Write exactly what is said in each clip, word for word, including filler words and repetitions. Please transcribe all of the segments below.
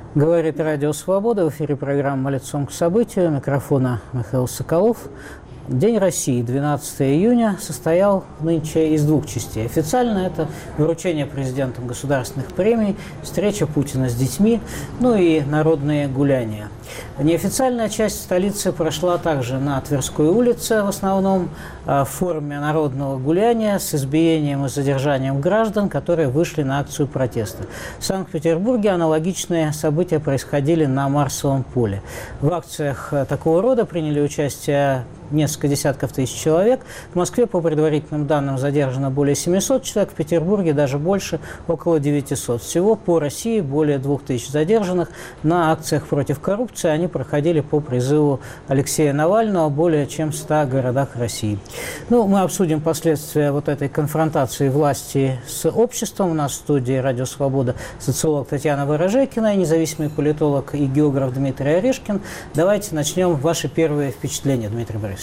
Говорит Радио Свобода. В эфире программа «Лицом к событию». Микрофона Михаил Соколов. День России, двенадцатого июня, состоял нынче из двух частей. Официально это вручение президентом государственных премий, встреча Путина с детьми, ну и народные гуляния. Неофициальная часть столицы прошла также на Тверской улице, в основном в форме народного гуляния с избиением и задержанием граждан, которые вышли на акцию протеста. В Санкт-Петербурге аналогичные события происходили на Марсовом поле. В акциях такого рода приняли участие несколько десятков тысяч человек. В Москве, по предварительным данным, задержано более семисот человек, в Петербурге даже больше, около девятисот. Всего по России более двух тысяч задержанных. На акциях против коррупции они проходили по призыву Алексея Навального в более чем в ста городах России. Ну, мы обсудим последствия вот этой конфронтации власти с обществом. У нас в студии «Радио Свобода» социолог Татьяна Ворожейкина, независимый политолог и географ Дмитрий Орешкин. Давайте начнем. Ваши первые впечатления, Дмитрий Борисович.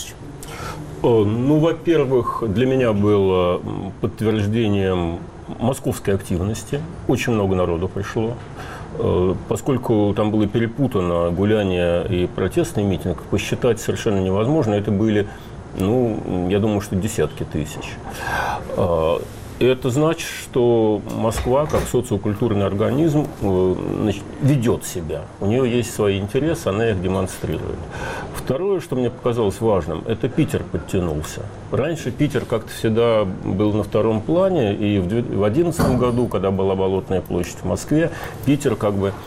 Ну, во-первых, для меня было подтверждением московской активности. Очень много народу пришло. Поскольку там было перепутано гуляние и протестный митинг, посчитать совершенно невозможно. Это были, ну, я думаю, что десятки тысяч. И это значит, что Москва, как социокультурный организм, значит, ведет себя. У нее есть свои интересы, она их демонстрирует. Второе, что мне показалось важным, это Питер подтянулся. Раньше Питер как-то всегда был на втором плане, и в две тысячи одиннадцатом году, когда была Болотная площадь в Москве, Питер как бы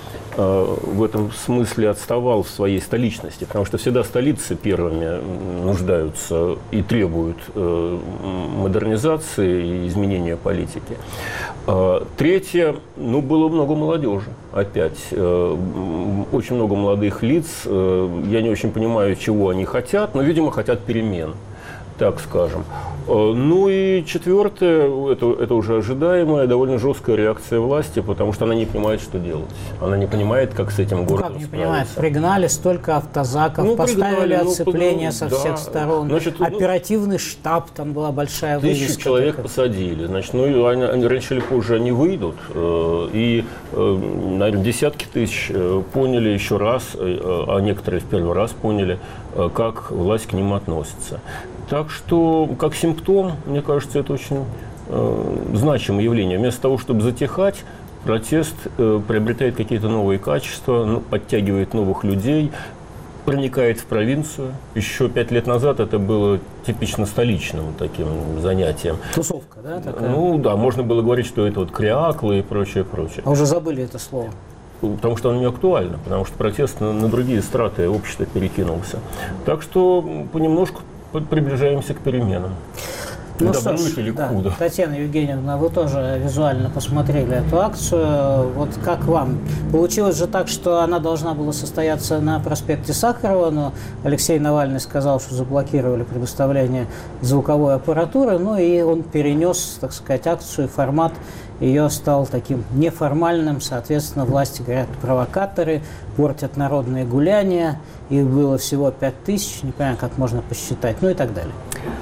в этом смысле отставал в своей столичности, потому что всегда столицы первыми нуждаются и требуют модернизации и изменения политики. Третье, ну, было много молодежи, опять. Очень много молодых лиц. Я не очень понимаю, чего они хотят, но, видимо, хотят перемен, так скажем. Ну и четвертое, это, это уже ожидаемая, довольно жесткая реакция власти, потому что она не понимает, что делать. Она не понимает, как с этим городом ну, как не справиться. Понимает? Пригнали столько автозаков, ну, поставили пригнали, оцепление ну, со да. всех сторон. Значит, оперативный ну, штаб, там была большая вывеска. Тысячу человек такая. Посадили. Значит, ну, они, они раньше или позже они выйдут. Э, и, э, наверное, десятки тысяч э, поняли еще раз, э, а некоторые в первый раз поняли, э, как власть к ним относится. Так что, как симптом, мне кажется, это очень э, значимое явление. Вместо того, чтобы затихать, протест э, приобретает какие-то новые качества, ну, подтягивает новых людей, проникает в провинцию. Еще пять лет назад это было типично столичным таким занятием. Тусовка, да? Такая? Ну да, можно было говорить, что это вот кряклы и прочее, прочее. А уже забыли это слово. Потому что оно не актуально, потому что протест на, на другие страты общества перекинулся. Так что понемножку приближаемся к переменам. Ну что ж, или да, худо. Татьяна Евгеньевна, вы тоже визуально посмотрели эту акцию. Вот как вам? Получилось же так, что она должна была состояться на проспекте Сахарова, но Алексей Навальный сказал, что заблокировали предоставление звуковой аппаратуры, ну и он перенес, так сказать, акцию, формат ее стал таким неформальным, соответственно, власти говорят, провокаторы, портят народные гуляния, их было всего пять тысяч, не понимаю, как можно посчитать, ну и так далее.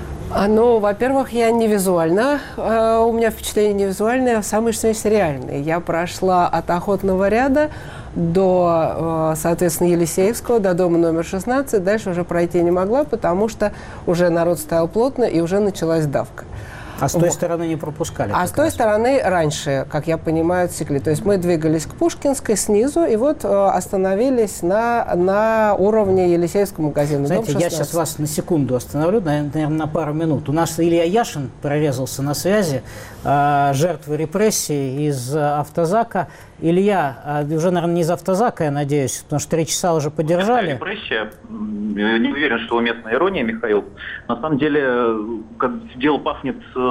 Ну, во-первых, я не визуально, э, у меня впечатление не визуальное, а самое что есть реальное. Я прошла от Охотного ряда до, э, соответственно, Елисеевского, до дома номер шестнадцать, дальше уже пройти не могла, потому что уже народ стоял плотно и уже началась давка. А с той вот. стороны не пропускали? А с той раз. стороны раньше, как я понимаю, отсекли. То есть мы двигались к Пушкинской снизу и вот э, остановились на, на уровне Елисеевского магазина. Знаете, я сейчас вас на секунду остановлю, наверное, на пару минут. У нас Илья Яшин прорезался на связи, э, жертвы репрессий из автозака. Илья, уже, наверное, не из автозака, я надеюсь, потому что три часа уже подержали. Репрессия. Не уверен, что уместная ирония, Михаил. На самом деле, как дело пахнет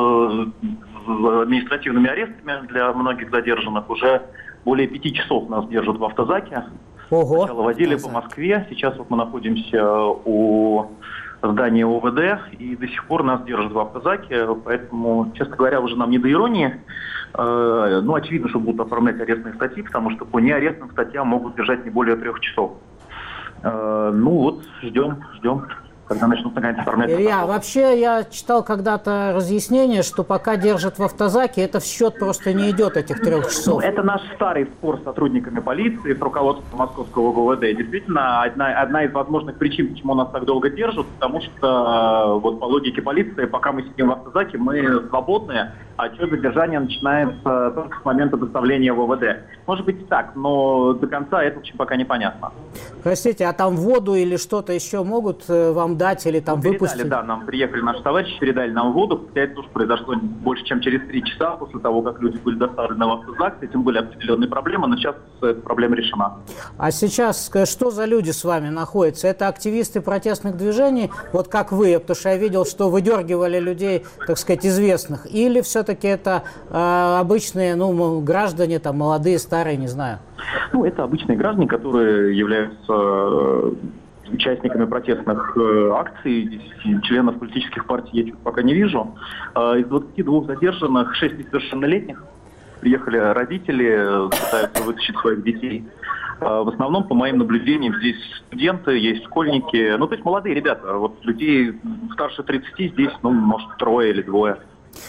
административными арестами для многих задержанных. Уже более пяти часов нас держат в автозаке. Ого. Сначала водили по Москве, сейчас вот мы находимся у здания ОВД, и до сих пор нас держат в автозаке, поэтому, честно говоря, уже нам не до иронии. Ну, очевидно, что будут оформлять арестные статьи, потому что по неарестным статьям могут держать не более трех часов. Ну вот, ждем, ждем. когда начнут наконец оформлять. Илья, вообще я читал когда-то разъяснение, что пока держат в автозаке, это в счет просто не идет этих трех часов. Ну, это наш старый спор с сотрудниками полиции, с руководством Московского ГУВД. Действительно, одна, одна из возможных причин, почему нас так долго держат, потому что вот по логике полиции, пока мы сидим в автозаке, мы свободные, а отчет задержания начинается только с момента доставления в ОВД. Может быть и так, но до конца это очень пока непонятно. Простите, а там воду или что-то еще могут вам дать или там ну, выпустить? Передали, да, нам приехали наши товарищи, передали нам воду. Хотя это тоже произошло больше, чем через три часа после того, как люди были доставлены в автозак. С этим были определенные проблемы, но сейчас эта проблема решена. А сейчас что за люди с вами находятся? Это активисты протестных движений, вот как вы, потому что я видел, что выдергивали людей, так сказать, известных, или все-таки это э, обычные, ну, граждане, там, молодые, старые, не знаю? Ну, это обычные граждане, которые являются э, участниками протестных э, акций. Здесь членов политических партий я чуть пока не вижу. Э, из двадцати двух задержанных шесть несовершеннолетних. Приехали родители, пытаются вытащить своих детей. Э, в основном, по моим наблюдениям, здесь студенты, есть школьники. Ну, то есть молодые ребята. Вот людей старше тридцати здесь, ну, может, трое или двое.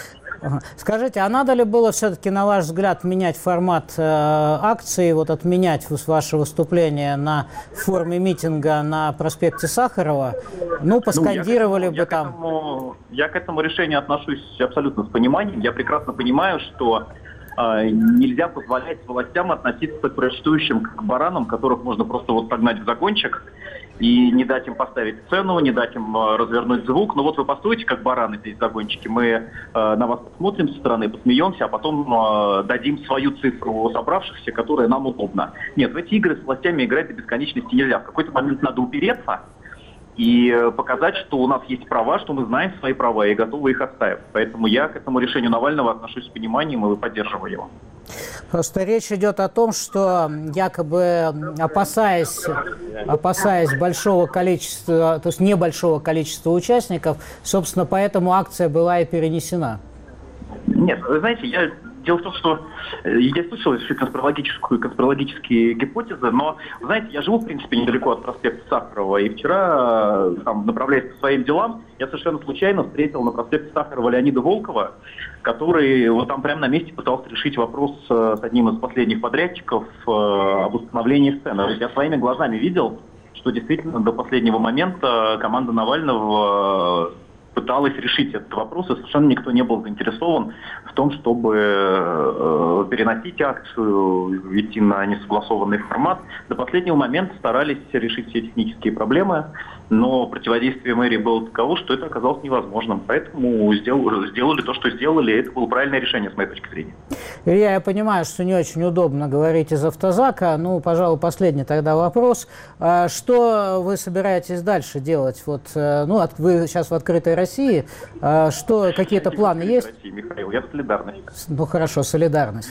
Скажите, а надо ли было все-таки, на ваш взгляд, менять формат э, акции, вот отменять ваше выступление на форме митинга на проспекте Сахарова? Ну, поскандировали ну, я бы к там. Этому, я к этому решению отношусь абсолютно с пониманием. Я прекрасно понимаю, что э, нельзя позволять властям относиться к протестующим как к баранам, которых можно просто вот согнать в загончик и не дать им поставить сцену, не дать им э, развернуть звук. Ну вот вы постойте, как бараны здесь загончики, мы э, на вас посмотрим со стороны, посмеемся, а потом э, дадим свою цифру собравшихся, которая нам удобна. Нет, в эти игры с властями играть до бесконечности нельзя. В какой-то момент надо упереться и э, показать, что у нас есть права, что мы знаем свои права и готовы их отстаивать. Поэтому я к этому решению Навального отношусь с пониманием и поддерживаю его. Просто речь идет о том, что якобы опасаясь, опасаясь большого количества, то есть небольшого количества участников, собственно, поэтому акция была и перенесена. Нет, вы знаете, я... Дело в том, что я слышал конспирологическую, конспирологические гипотезы, но, знаете, я живу, в принципе, недалеко от проспекта Сахарова, и вчера, там, направляясь по своим делам, я совершенно случайно встретил на проспекте Сахарова Леонида Волкова, который вот там прямо на месте пытался решить вопрос с одним из последних подрядчиков об установлении сцены. Я своими глазами видел, что действительно до последнего момента команда Навального пыталась решить этот вопрос, и совершенно никто не был заинтересован в том, чтобы э, переносить акцию, идти на несогласованный формат. До последнего момента старались решить все технические проблемы, но противодействие мэрии было таково, что это оказалось невозможным. Поэтому сделали, сделали то, что сделали, и это было правильное решение, с моей точки зрения. Илья, я понимаю, что не очень удобно говорить из автозака. Ну, пожалуй, последний тогда вопрос. Что вы собираетесь дальше делать? Вот, ну, вы сейчас в «Открытой России». Что, какие-то планы есть? России, Михаил, я в солидарности. Ну, хорошо, солидарность.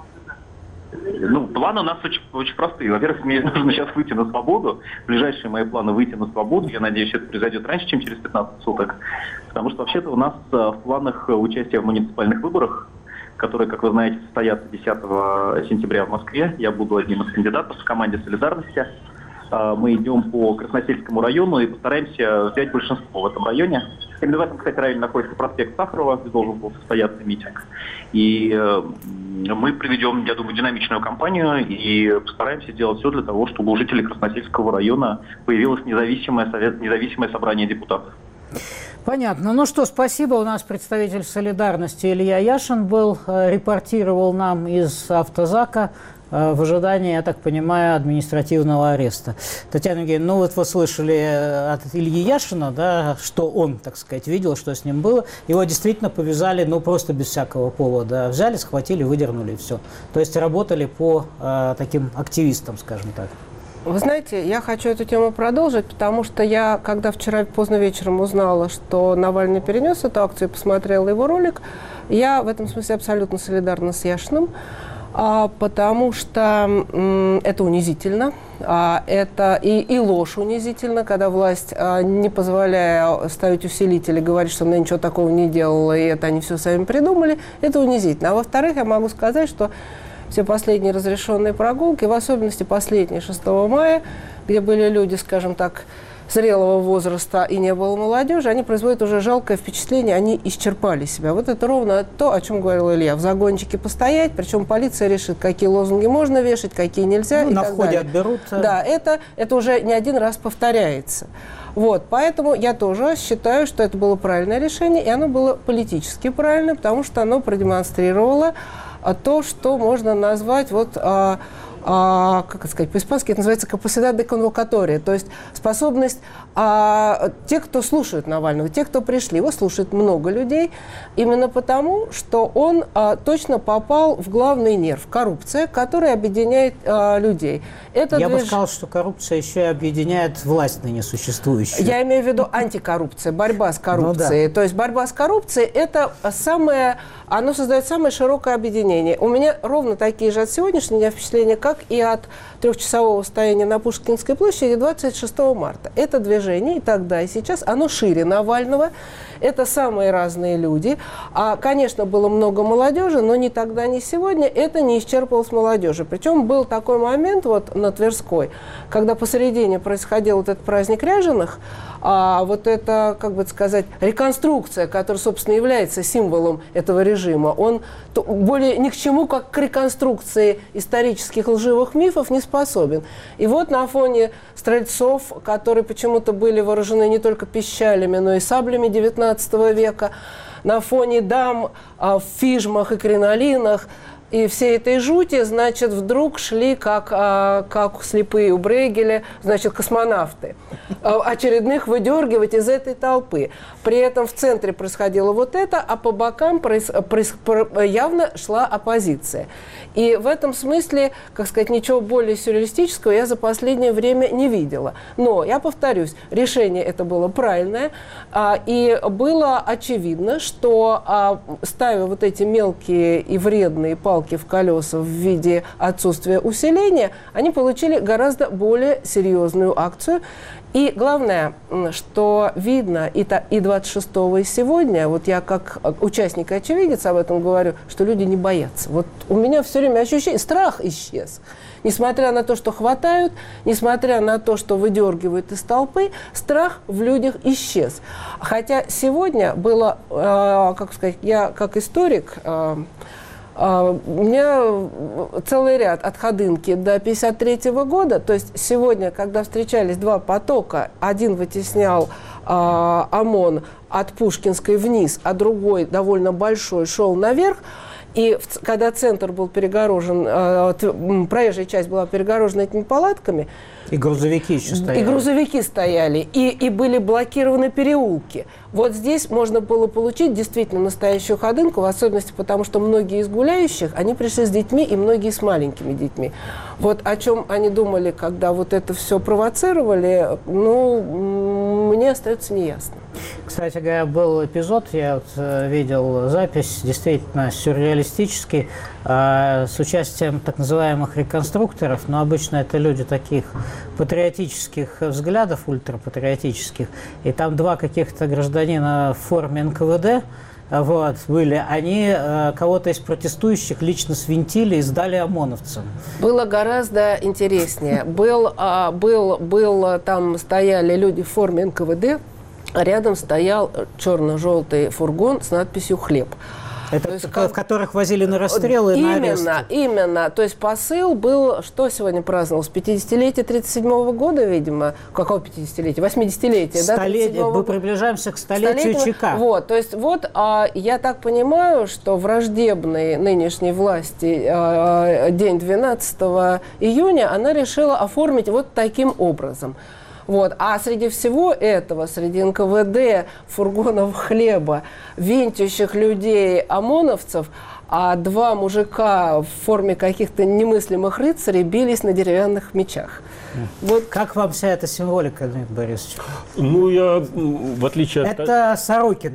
Ну, планы у нас очень, очень простые. Во-первых, мне нужно сейчас выйти на свободу. Ближайшие мои планы выйти на свободу. Я надеюсь, это произойдет раньше, чем через пятнадцать суток. Потому что вообще-то у нас в планах участие в муниципальных выборах, которые, как вы знаете, состоятся десятого сентября в Москве. Я буду одним из кандидатов в команде «Солидарности». Мы идем по Красносельскому району и постараемся взять большинство в этом районе. Именно в этом, кстати, районе находится проспект Сахарова, где должен был состояться митинг. И мы проведем, я думаю, динамичную кампанию и постараемся сделать все для того, чтобы у жителей Красносельского района появилось независимое, совет, независимое собрание депутатов. Понятно. Ну что, спасибо. У нас представитель «Солидарности» Илья Яшин был, репортировал нам из автозака в ожидании, я так понимаю, административного ареста. Татьяна Евгеньевна, ну вот вы слышали от Ильи Яшина, да, что он, так сказать, видел, что с ним было. Его действительно повязали, ну, просто без всякого повода. Взяли, схватили, выдернули, и все. То есть работали по э, таким активистам, скажем так. Вы знаете, я хочу эту тему продолжить, потому что я, когда вчера поздно вечером узнала, что Навальный перенес эту акцию и посмотрела его ролик, я в этом смысле абсолютно солидарна с Яшиным. А, потому что м, это унизительно, а, это и, и ложь унизительна, когда власть, а, не позволяя ставить усилители, говорит, что она ничего такого не делала, и это они все сами придумали, это унизительно. А во-вторых, я могу сказать, что все последние разрешенные прогулки, в особенности последние шестого мая, где были люди, скажем так, зрелого возраста и не было молодежи, они производят уже жалкое впечатление, они исчерпали себя. Вот это ровно то, о чем говорил Илья. В загончике постоять, причем полиция решит, какие лозунги можно вешать, какие нельзя. Ну, и на так входе далее. отберут. Да, это, это уже не один раз повторяется. Вот, поэтому я тоже считаю, что это было правильное решение, и оно было политически правильно, потому что оно продемонстрировало то, что можно назвать вот... А, А, как это сказать, по-испански это называется capacidad de convocatoria, то есть способность а, тех, кто слушает Навального, тех, кто пришли, его слушает много людей, именно потому, что он а, точно попал в главный нерв – коррупция, которая объединяет а, людей. Это Я движ... бы сказал, что коррупция еще и объединяет власть ныне существующую. Я имею в виду антикоррупция, борьба с коррупцией. Ну, да. То есть борьба с коррупцией – это самое, оно создает самое широкое объединение. У меня ровно такие же от сегодняшнего дня впечатления, как и от трехчасового стояния на Пушкинской площади двадцать шестого марта. Это движение и тогда, и сейчас, оно шире Навального. Это самые разные люди. А, конечно, было много молодежи, но ни тогда, ни сегодня это не исчерпывалось молодежи. Причем был такой момент вот на Тверской, когда посередине происходил вот этот праздник ряженых, а вот это, как бы сказать, реконструкция, которая, собственно, является символом этого режима, он более ни к чему, как к реконструкции исторических лживых мифов не способен. И вот на фоне стрельцов, которые почему-то были вооружены не только пищалями, но и саблями девятнадцатого века, на фоне дам а, в фижмах и кринолинах, и всей этой жути, значит, вдруг шли, как, а, как слепые у Брейгеля, значит, космонавты, а, очередных выдергивать из этой толпы. При этом в центре происходило вот это, а по бокам проис, проис, про, явно шла оппозиция. И в этом смысле, как сказать, ничего более сюрреалистического я за последнее время не видела. Но, я повторюсь, решение это было правильное, а, и было очевидно, что, а, ставя вот эти мелкие и вредные палки в колеса в виде отсутствия усиления, они получили гораздо более серьезную акцию. И главное, что видно и, и двадцать шестого, и сегодня, вот я как участник и очевидец об этом говорю, что люди не боятся. Вот у меня все время ощущение, страх исчез. Несмотря на то, что хватают, несмотря на то, что выдергивают из толпы, страх в людях исчез. Хотя сегодня было, э, как сказать, я как историк, э, Uh, у меня целый ряд от Ходынки до пятьдесят третьего года. То есть сегодня, когда встречались два потока, один вытеснял uh, ОМОН от Пушкинской вниз, а другой довольно большой шел наверх. И в, когда центр был перегорожен, uh, проезжая часть была перегорожена этими палатками. И грузовики еще стояли. И грузовики стояли, и, и были блокированы переулки. Вот здесь можно было получить действительно настоящую ходынку, в особенности потому, что многие из гуляющих, они пришли с детьми, и многие с маленькими детьми. Вот о чем они думали, когда вот это все провоцировали, ну, мне остается неясно. Кстати говоря, был эпизод, я вот э, видел запись, действительно сюрреалистический, э, с участием так называемых реконструкторов, но обычно это люди таких патриотических взглядов, ультрапатриотических, и там два каких-то гражданина в форме эн ка вэ дэ вот, были, они э, кого-то из протестующих лично свинтили и сдали ОМОНовцам. Было гораздо интереснее. Был, а, был, был, там стояли люди в форме эн ка вэ дэ, а рядом стоял черно-желтый фургон с надписью «Хлеб». Это есть, в как... которых возили на расстрелы и на аресты. Именно, именно. То есть посыл был, что сегодня праздновалось? пятидесятилетие тридцать седьмого года, видимо. Какого пятидесятилетия? восьмидесятилетие, да? Столетие. Мы приближаемся к столетию ЧК. Вот, то есть вот а, я так понимаю, что враждебной нынешней власти а, день двенадцатого июня она решила оформить вот таким образом. Вот. А среди всего этого, среди эн ка вэ дэ, фургонов хлеба, винтящих людей, ОМОНовцев, а два мужика в форме каких-то немыслимых рыцарей бились на деревянных мечах. Вот. Как вам вся эта символика, Дмитрий Борисович? Ну, я, в отличие от... Это Сорокин.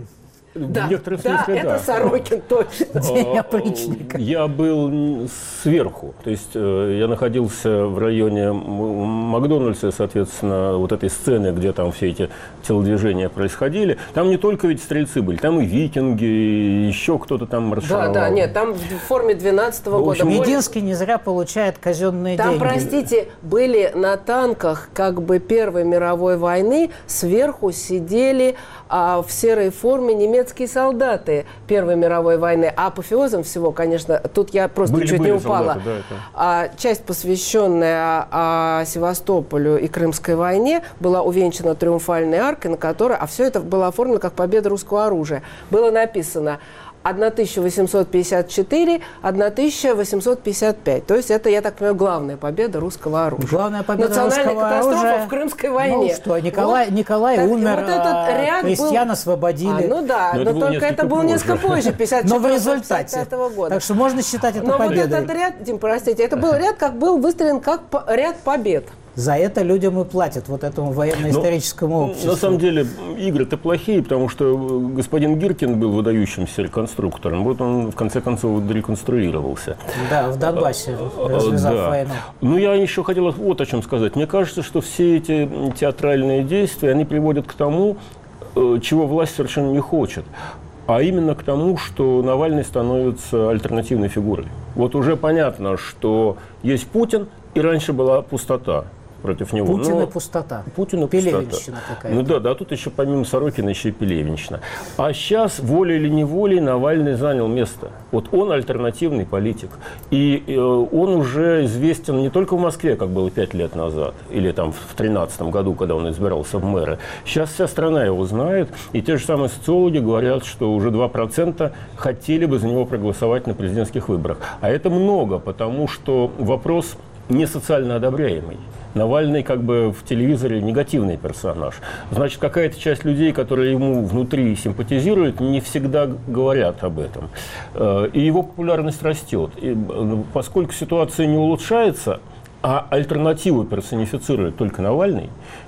Да, в некоторых да, смысле, это да. Сорокин, точно. День опричника. Я был сверху, то есть э, я находился в районе Макдональдса, соответственно, вот этой сцены, где там все эти телодвижения происходили. Там не только ведь стрельцы были, там и викинги, и еще кто-то там маршировал. Да, да, нет, там в форме двенадцатого В общем, года. Мединский не зря получает казенные Там, деньги. простите, были на танках как бы Первой мировой войны, сверху сидели а, в серой форме немецкие солдаты Первой мировой войны. А апофеозом всего, конечно, тут я просто Были- чуть были не упала. солдаты, да, это. А, часть, посвященная а, Севастополю и Крымской войне, была увенчана триумфальной аркой, на которой, а все это было оформлено как победа русского оружия. Было написано тысяча восемьсот пятьдесят четыре — тысяча восемьсот пятьдесят пять. То есть это, я так понимаю, главная победа русского оружия. Главная победа Национальная русского катастрофа оружия. в Крымской войне. Ну что, Николай, Вот. Николай Так, умер, вот этот ряд а, крестьян был- освободили. А, ну да, Но но, это было только это несколько было позже. несколько позже, пятьдесят Но в четвёртого — результате. пятьдесят пятого года. Так что можно считать это Но вот победой. этот ряд, Дим, простите, это был ряд, как был выстрелен как по- ряд побед. За это людям и платят, вот этому военно-историческому Ну, обществу. на самом деле игры-то плохие, потому что господин Гиркин был выдающимся реконструктором. Вот он в конце концов реконструировался. Да, в Донбассе, развязав Да. войну. Ну, я еще хотел вот о чем сказать. Мне кажется, что все эти театральные действия, они приводят к тому, э, чего власть совершенно не хочет. А именно к тому, что Навальный становится альтернативной фигурой. Вот уже понятно, что есть Путин, и раньше была пустота против него. Путин Но- и пустота. Путин и Пелевинщина пустота. какая-то. Ну да, да, тут еще помимо Сорокина еще и Пелевинщина. А сейчас, волей или неволей, Навальный занял место. Вот он альтернативный политик. И э, он уже известен не только в Москве, как было пять лет назад, или там в тринадцатом году, когда он избирался в мэры. Сейчас вся страна его знает, и те же самые социологи говорят, что уже два процента хотели бы за него проголосовать на президентских выборах. А это много, потому что вопрос не социально одобряемый. Навальный как бы в телевизоре негативный персонаж. Значит, какая-то часть людей, которые ему внутри симпатизируют, не всегда говорят об этом. Э, И его популярность растет. И э, поскольку ситуация не улучшается, а альтернативу персонифицирует только Навальный,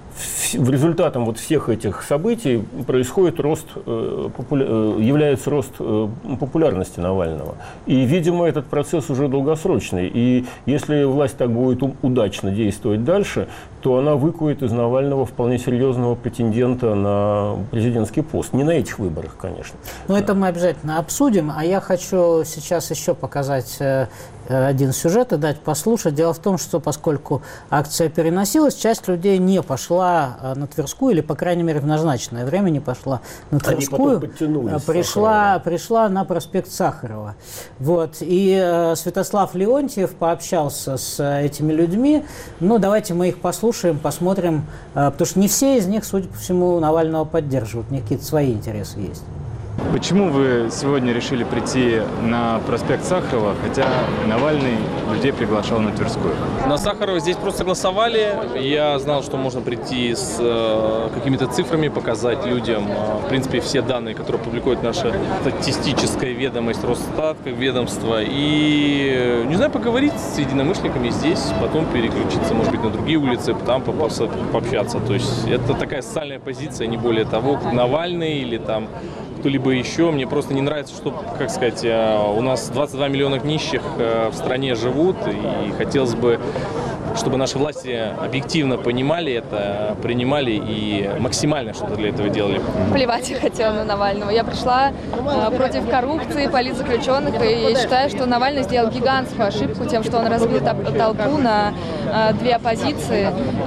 в- в результатом вот всех этих событий происходит рост, э, популя- э, является рост э, популярности Навального. И, видимо, этот процесс уже долгосрочный. И если власть так будет у- удачно действовать дальше, то она выкует из Навального вполне серьезного претендента на президентский пост. Не на этих выборах, конечно. Ну, это мы обязательно обсудим. А я хочу сейчас еще показать э, э, один сюжет и дать послушать. Дело в том, что поскольку акция переносилась, часть людей не пошла э, на Тверскую, или, по крайней мере, в назначенное время не пошла на Они Тверскую. потом подтянулись э, с пришла, Сахарова. пришла на проспект Сахарова. Вот. И э, Святослав Леонтьев пообщался с э, этими людьми. Ну, давайте мы их послушаем, посмотрим. э, потому что не все из них, судя по всему, Навального поддерживают. У них какие-то свои интересы есть. Почему вы сегодня решили прийти на проспект Сахарова, хотя Навальный людей приглашал на Тверскую? На Сахарова здесь просто голосовали. Я знал, что можно прийти с э, какими-то цифрами, показать людям, э, в принципе, все данные, которые публикует наша статистическая ведомость, Росстат, как ведомство. И, э, не знаю, поговорить с единомышленниками здесь, потом переключиться, может быть, на другие улицы, там попос- пообщаться. То есть это такая социальная позиция, не более того, как Навальный или там кто-либо еще. Мне просто не нравится, что, как сказать, у нас двадцать два миллиона нищих в стране живут, и хотелось бы, чтобы наши власти объективно понимали это, принимали и максимально что-то для этого делали. Плевать я хотела на Навального. Я пришла э, против коррупции, политзаключенных, и считаю, что Навальный сделал гигантскую ошибку тем, что он разбил топ- толпу на э, две оппозиции,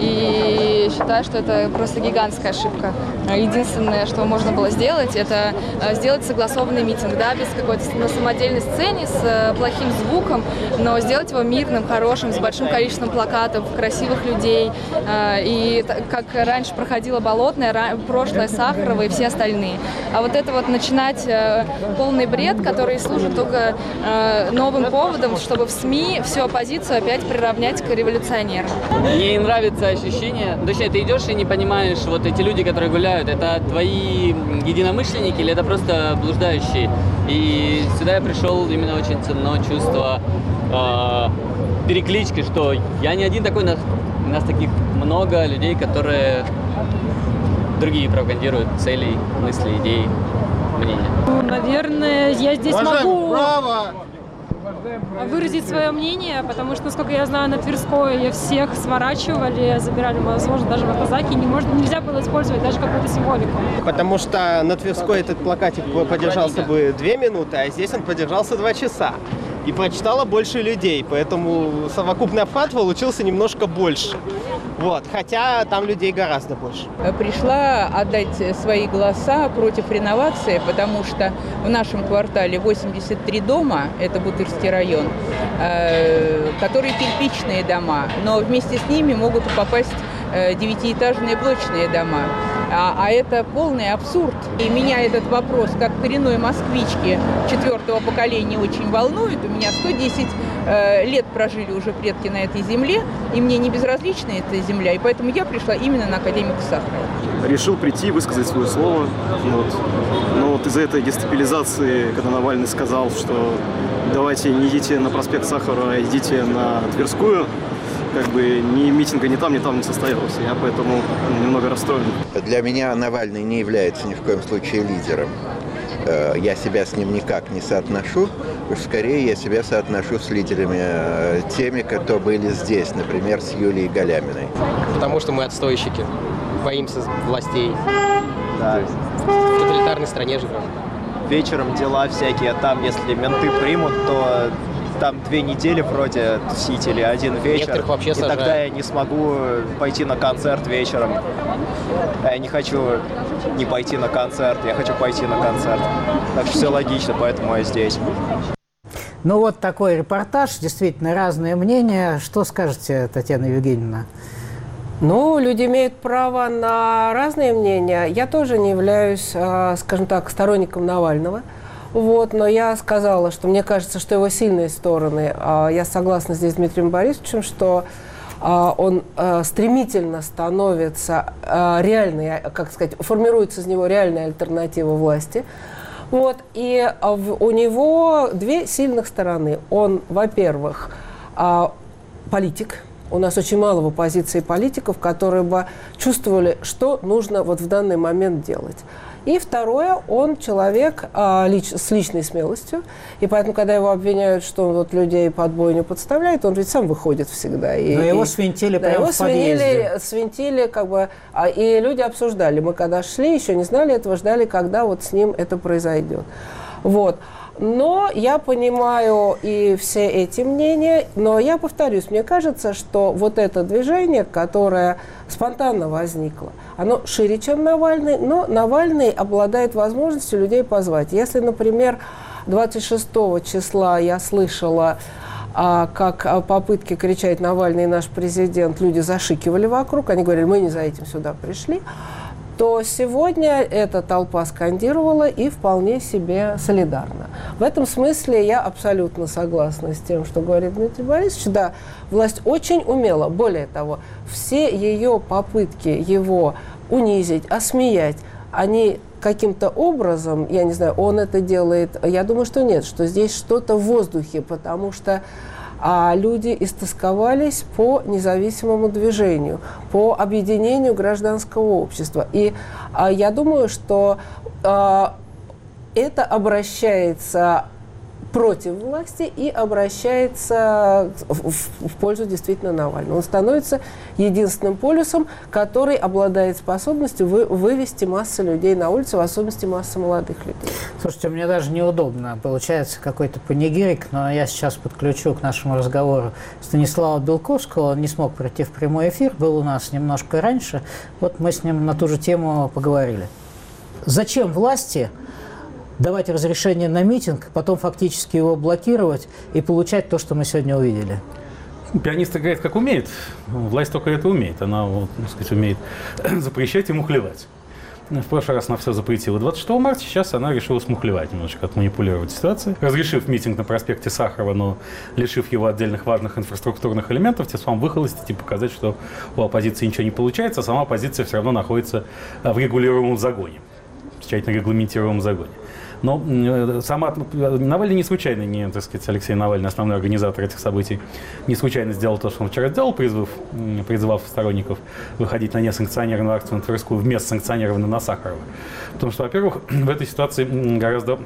и считаю, что это просто гигантская ошибка. Единственное, что можно было сделать, это э, сделать согласованный митинг, да, без какой-то на самодельной сцене, с э, плохим звуком, но сделать его мирным, хорошим, с большим количеством плакатов, красивых людей. Э, и т- как раньше проходила Болотная, ра- прошлое Сахарова и все остальные. А вот это вот начинать э, полный бред, который служит только э, новым поводом, чтобы в СМИ всю оппозицию опять приравнять к революционерам. Мне не нравится ощущение, точнее, ты идешь и не понимаешь, вот эти люди, которые гуляют, это твои единомышленники или это просто блуждающие. И сюда я пришел, именно очень ценно чувство э, переклички, что я не один такой, нас, нас таких много людей, которые другие пропагандируют цели, мысли, идеи. мнение? Ну, наверное, я здесь Уважаемый, могу браво! выразить свое мнение, потому что, насколько я знаю, на Тверской ее всех сворачивали, забирали, возможно, даже в автозаки, не может, нельзя было использовать даже какую-то символику. Потому что на Тверской этот плакатик подержался бы две минуты, а здесь он подержался два часа. И прочитало больше людей, поэтому совокупный обхват получился немножко больше. Вот, хотя там людей гораздо больше. Пришла отдать свои голоса против реновации, потому что в нашем квартале восемьдесят три дома, это Бутырский район, э, которые кирпичные дома, но вместе с ними могут попасть э, девятиэтажные блочные дома. А, а это полный абсурд. И меня этот вопрос, как коренной москвички четвертого поколения, очень волнует. У меня сто десять э, лет прожили уже предки на этой земле, и мне не безразлична эта земля, и поэтому я пришла именно на академика Сахарова. Решил прийти, высказать свое слово. Вот. Но вот из-за этой дестабилизации, когда Навальный сказал, что давайте не идите на проспект Сахарова, а идите на Тверскую, как бы ни митинга ни там, ни там не состоялось. Я поэтому немного расстроен. Для меня Навальный не является ни в коем случае лидером. Я себя с ним никак не соотношу. Уж скорее я себя соотношу с лидерами теми, кто были здесь, например, с Юлией Галяминой. Потому что мы отстойщики, боимся властей. Да. В тоталитарной стране живем. Вечером дела всякие, там если менты примут, то там две недели вроде тусить или один вечер. Некоторых вообще и сажают. Тогда я не смогу пойти на концерт вечером. А я не хочу не пойти на концерт, я хочу пойти на концерт. Так что все логично, поэтому я здесь. Ну вот такой репортаж, действительно разные мнения. Что скажете, Татьяна Евгеньевна? Ну, люди имеют право на разные мнения. Я тоже не являюсь, скажем так, сторонником Навального. Вот, но я сказала, что мне кажется, что его сильные стороны, я согласна здесь с Дмитрием Борисовичем, что он стремительно становится реальной, как сказать, формируется из него реальная альтернатива власти. Вот, и у него две сильных стороны. Он, во-первых, политик. У нас очень мало в оппозиции политиков, которые бы чувствовали, что нужно вот в данный момент делать. И второе, он человек а, лич, с личной смелостью, и поэтому, когда его обвиняют, что он вот людей под бойню подставляет, он ведь сам выходит всегда. И, Но его и, свинтили да, прямо его в подъезде. свинили, свинтили, как бы, а, и люди обсуждали. Мы когда шли, еще не знали этого, ждали, когда вот с ним это произойдет. Вот. Но я понимаю и все эти мнения, но я повторюсь, мне кажется, что вот это движение, которое спонтанно возникло, оно шире, чем Навальный, но Навальный обладает возможностью людей позвать. Если, например, двадцать шестого числа я слышала, а, как попытки кричать «Навальный наш президент», люди зашикивали вокруг, они говорили, мы не за этим сюда пришли, то сегодня эта толпа скандировала и вполне себе солидарна. В этом смысле я абсолютно согласна с тем, что говорит Дмитрий Борисович. Да, власть очень умела. Более того, все ее попытки его унизить, осмеять, они каким-то образом, я не знаю, он это делает, я думаю, что нет, что здесь что-то в воздухе, потому что а люди истосковались по независимому движению, по объединению гражданского общества. И а, я думаю, что а, это обращается против власти и обращается в, в, в пользу действительно Навального. Он становится единственным полюсом, который обладает способностью вы, вывести массу людей на улицу, в особенности массу молодых людей. Слушайте, мне даже неудобно. Получается какой-то панигирик, но я сейчас подключу к нашему разговору Станислава Белковского. Он не смог прийти в прямой эфир, был у нас немножко раньше. Вот мы с ним на ту же тему поговорили. Зачем власти давать разрешение на митинг, потом фактически его блокировать и получать то, что мы сегодня увидели? Пианист играет как умеет. Власть только это умеет. Она, вот, так сказать, умеет запрещать и мухлевать. В прошлый раз она все запретила двадцать шестого марта, сейчас она решила смухлевать, немножечко отманипулировать ситуацию, разрешив митинг на проспекте Сахарова, но лишив его отдельных важных инфраструктурных элементов, тем самым выхолостить и показать, что у оппозиции ничего не получается, а сама оппозиция все равно находится в регулируемом загоне, в тщательно регламентируемом загоне. Но э, сама Навальный не случайно, не, так сказать, Алексей Навальный, основной организатор этих событий, не случайно сделал то, что он вчера сделал, призыв, призывав сторонников выходить на несанкционированную акцию на Тверскую вместо санкционированной на Сахарова. Потому что, во-первых, в этой ситуации гораздо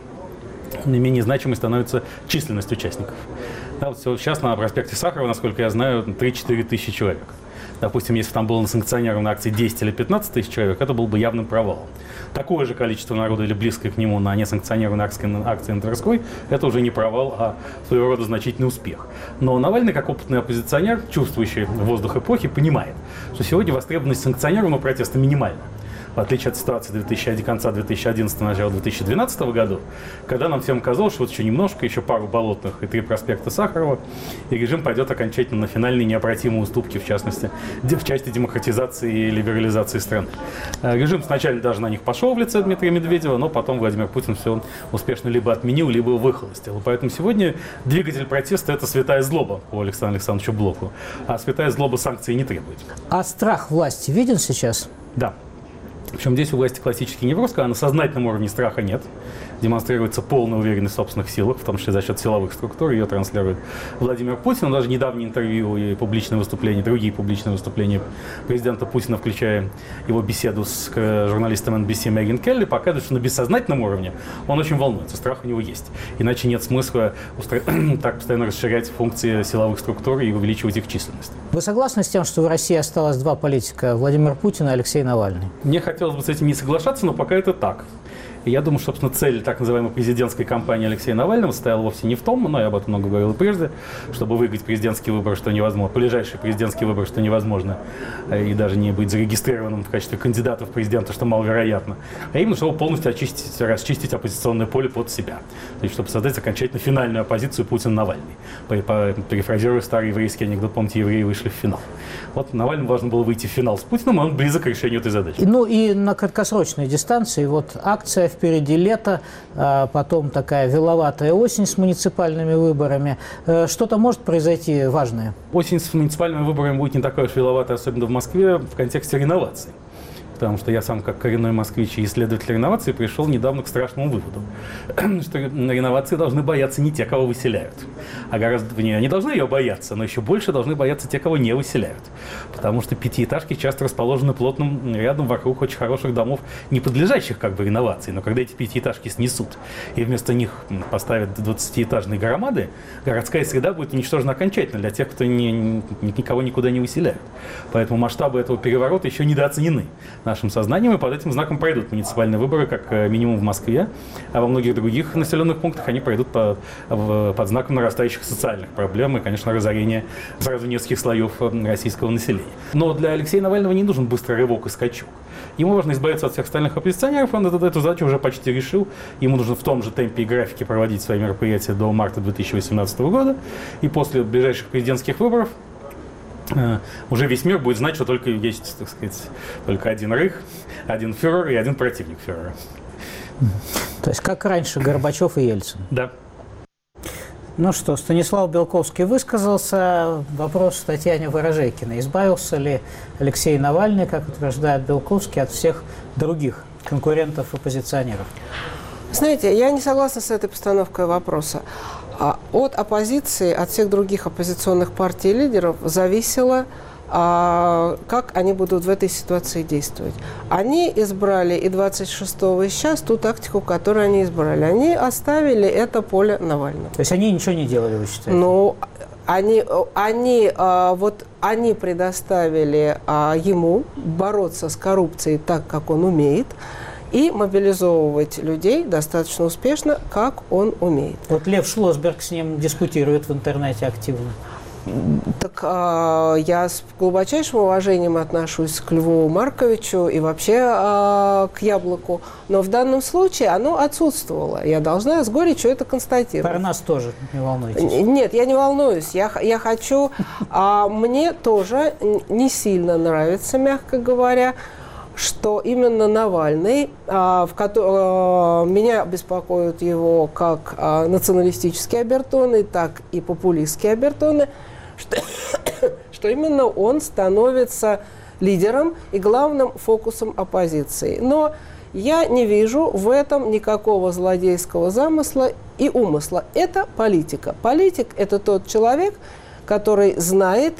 менее значимой становится численность участников. Да, вот сейчас на проспекте Сахарова, насколько я знаю, три-четыре тысячи человек. Допустим, если там было на санкционированной акции десять или пятнадцать тысяч человек, это был бы явным провалом. Такое же количество народа или близкое к нему на несанкционированной акции на Тверской, это уже не провал, а своего рода значительный успех. Но Навальный, как опытный оппозиционер, чувствующий воздух эпохи, понимает, что сегодня востребованность санкционированного протеста минимальна. В отличие от ситуации две тысячи, конца две тысячи одиннадцатого, начала две тысячи двенадцатого года, когда нам всем казалось, что вот еще немножко, еще пару Болотных и три проспекта Сахарова, и режим пойдет окончательно на финальные необратимые уступки, в частности, в части демократизации и либерализации страны. Режим сначала даже на них пошел в лице Дмитрия Медведева, но потом Владимир Путин все успешно либо отменил, либо выхолостил. Поэтому сегодня двигатель протеста – это святая злоба по Александру Александровичу Блоку, а святая злоба санкций не требует. А страх власти виден сейчас? Да. Причем здесь у власти классический невроз, когда на сознательном уровне страха нет. Демонстрируется полная уверенность в собственных силах, в том числе за счет силовых структур. Ее транслирует Владимир Путин. Даже недавние интервью и публичные выступления, другие публичные выступления президента Путина, включая его беседу с журналистом эн би си Меган Келли, показывают, что на бессознательном уровне он очень волнуется, страх у него есть. Иначе нет смысла устро... так постоянно расширять функции силовых структур и увеличивать их численность. Вы согласны с тем, что в России осталось два политика – Владимир Путин и Алексей Навальный? Мне хотелось бы с этим не соглашаться, но пока это так. И я думаю, что, собственно, цель так называемой президентской кампании Алексея Навального состояла вовсе не в том, но я об этом много говорил прежде, чтобы выиграть президентский выбор, что невозможно, ближайший президентский выбор, что невозможно, и даже не быть зарегистрированным в качестве кандидата в президента, что маловероятно, а именно, чтобы полностью очистить, расчистить оппозиционное поле под себя, то есть, чтобы создать окончательно финальную оппозицию Путин-Навальный. Перефразируя старый еврейский анекдот, помните, евреи вышли в финал. Вот Навальному важно было выйти в финал с Путиным, и он близок к решению этой задачи. Ну и на краткосрочной дистанции, вот акция впереди лето, потом такая веловатая осень с муниципальными выборами. Что-то может произойти важное? Осень с муниципальными выборами будет не такая уж веловатая, особенно в Москве, в контексте реновации. Потому что я сам, как коренной москвич и исследователь реновации, пришел недавно к страшному выводу, что реновации должны бояться не те, кого выселяют, а гораздо не они должны ее бояться, но еще больше должны бояться те, кого не выселяют. Потому что пятиэтажки часто расположены плотным рядом вокруг очень хороших домов, не подлежащих как бы реновации. Но когда эти пятиэтажки снесут и вместо них поставят двадцатиэтажные громады, городская среда будет уничтожена окончательно для тех, кто не, никого никуда не выселяет. Поэтому масштабы этого переворота еще недооценены нашим сознанием, и под этим знаком пройдут муниципальные выборы, как минимум в Москве, а во многих других населенных пунктах они пройдут по, в, под знаком нарастающих социальных проблем и, конечно, разорения сразу нескольких слоев российского населения. Но для Алексея Навального не нужен быстрый рывок и скачок. Ему важно избавиться от всех остальных оппозиционеров, он эту, эту задачу уже почти решил. Ему нужно в том же темпе и графике проводить свои мероприятия до марта две тысячи восемнадцатого года, и после ближайших президентских выборов уже весь мир будет знать, что только есть, так сказать, только один рейх, один фюрер и один противник фюрера. То есть как раньше Горбачев и Ельцин? Да. Ну что, Станислав Белковский высказался. Вопрос Татьяне Ворожейкиной. Избавился ли Алексей Навальный, как утверждает Белковский, от всех других конкурентов-оппозиционеров? Знаете, я не согласна с этой постановкой вопроса. От оппозиции, от всех других оппозиционных партий и лидеров зависело, как они будут в этой ситуации действовать. Они избрали и двадцать шестого, и сейчас ту тактику, которую они избрали. Они оставили это поле Навального. То есть они ничего не делали, вы считаете? Ну, они, они, вот, они предоставили ему бороться с коррупцией так, как он умеет, и мобилизовывать людей достаточно успешно, как он умеет. Вот Лев Шлосберг с ним дискутирует в интернете активно. Так э, я с глубочайшим уважением отношусь к Льву Марковичу и вообще э, к Яблоку. Но в данном случае оно отсутствовало. Я должна с горечью это констатировать. Про нас тоже не волнуйтесь. Нет, я не волнуюсь. Я, я хочу... А мне тоже не сильно нравится, мягко говоря, что именно Навальный, а, в ко- а, меня беспокоят его как а, националистические обертоны, так и популистские обертоны, что, что именно он становится лидером и главным фокусом оппозиции. Но Я не вижу в этом никакого злодейского замысла и умысла. Это политика. Политик – это тот человек, который знает,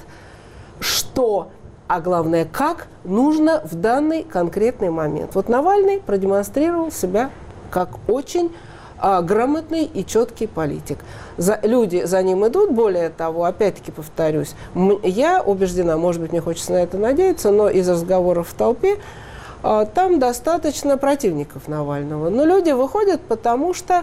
что, а главное, как нужно в данный конкретный момент. Вот Навальный продемонстрировал себя как очень а, грамотный и четкий политик. За, люди за ним идут, более того, опять-таки повторюсь, я убеждена, может быть, мне хочется на это надеяться, но из разговоров в толпе, а, там достаточно противников Навального. Но люди выходят, потому что,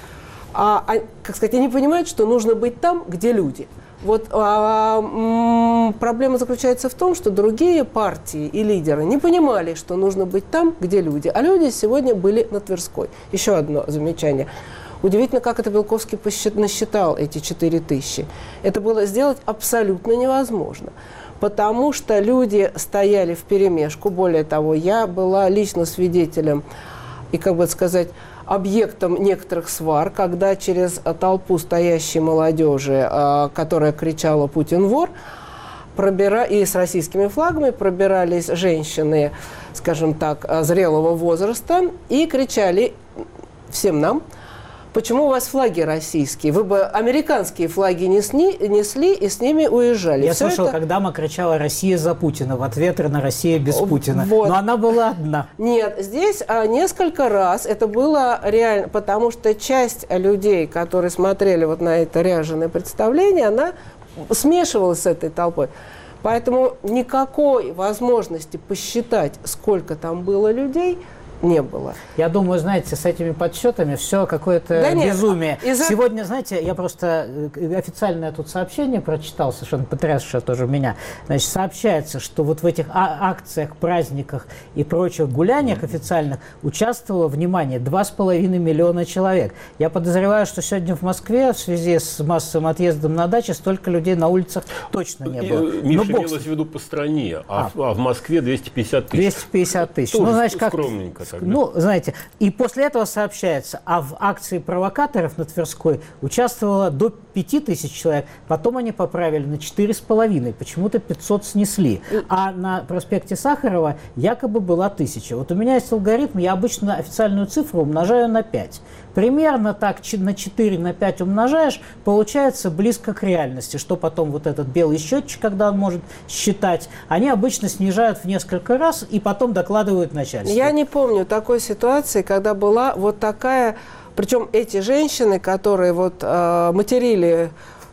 а, а, как сказать, они понимают, что нужно быть там, где люди. Вот а, м, проблема заключается в том, что другие партии и лидеры не понимали, что нужно быть там, где люди. А люди сегодня были на Тверской. Еще одно замечание. Удивительно, как это Белковский посчит, насчитал эти четыре тысячи. Это было сделать абсолютно невозможно. Потому что люди стояли вперемешку. Более того, я была лично свидетелем и, как бы сказать, объектом некоторых свар, когда через толпу стоящей молодежи, которая кричала «Путин вор», пробира... и с российскими флагами пробирались женщины, скажем так, зрелого возраста и кричали всем нам: почему у вас флаги российские? Вы бы американские флаги несли, несли и с ними уезжали. Я Все слышал, это... когда Дама кричала «Россия за Путина», в ответ на «Россия без Путина». Вот. Но она была одна. Нет, здесь а, несколько раз это было реально, потому что часть людей, которые смотрели вот на это ряженое представление, она смешивалась с этой толпой. Поэтому никакой возможности посчитать, сколько там было людей, не было. Я думаю, знаете, с этими подсчетами все какое-то да безумие. Из-за... Сегодня, знаете, я просто официальное тут сообщение прочитал, совершенно потрясшее тоже меня. Значит, сообщается, что вот в этих а- акциях, праздниках и прочих гуляниях официальных участвовало, внимание, два с половиной миллиона человек. Я подозреваю, что сегодня в Москве в связи с массовым отъездом на даче столько людей на улицах точно не было. Миша, имелось в виду по стране, а, а. а в Москве двести пятьдесят тысяч. двести пятьдесят тысяч. Тоже ну, значит, как... скромненько. Тогда. Ну, знаете, и после этого сообщается, а в акции провокаторов на Тверской участвовало до пяти тысяч человек, потом они поправили на четыре с половиной, почему-то пятьсот снесли, а на проспекте Сахарова якобы была тысяча. Вот у меня есть алгоритм, я обычно официальную цифру умножаю на пять. Примерно так на четыре, на пять умножаешь, получается близко к реальности, что потом вот этот белый счетчик, когда он может считать, они обычно снижают в несколько раз и потом докладывают начальству. Я не помню такой ситуации, когда была вот такая, причем эти женщины, которые вот э, материли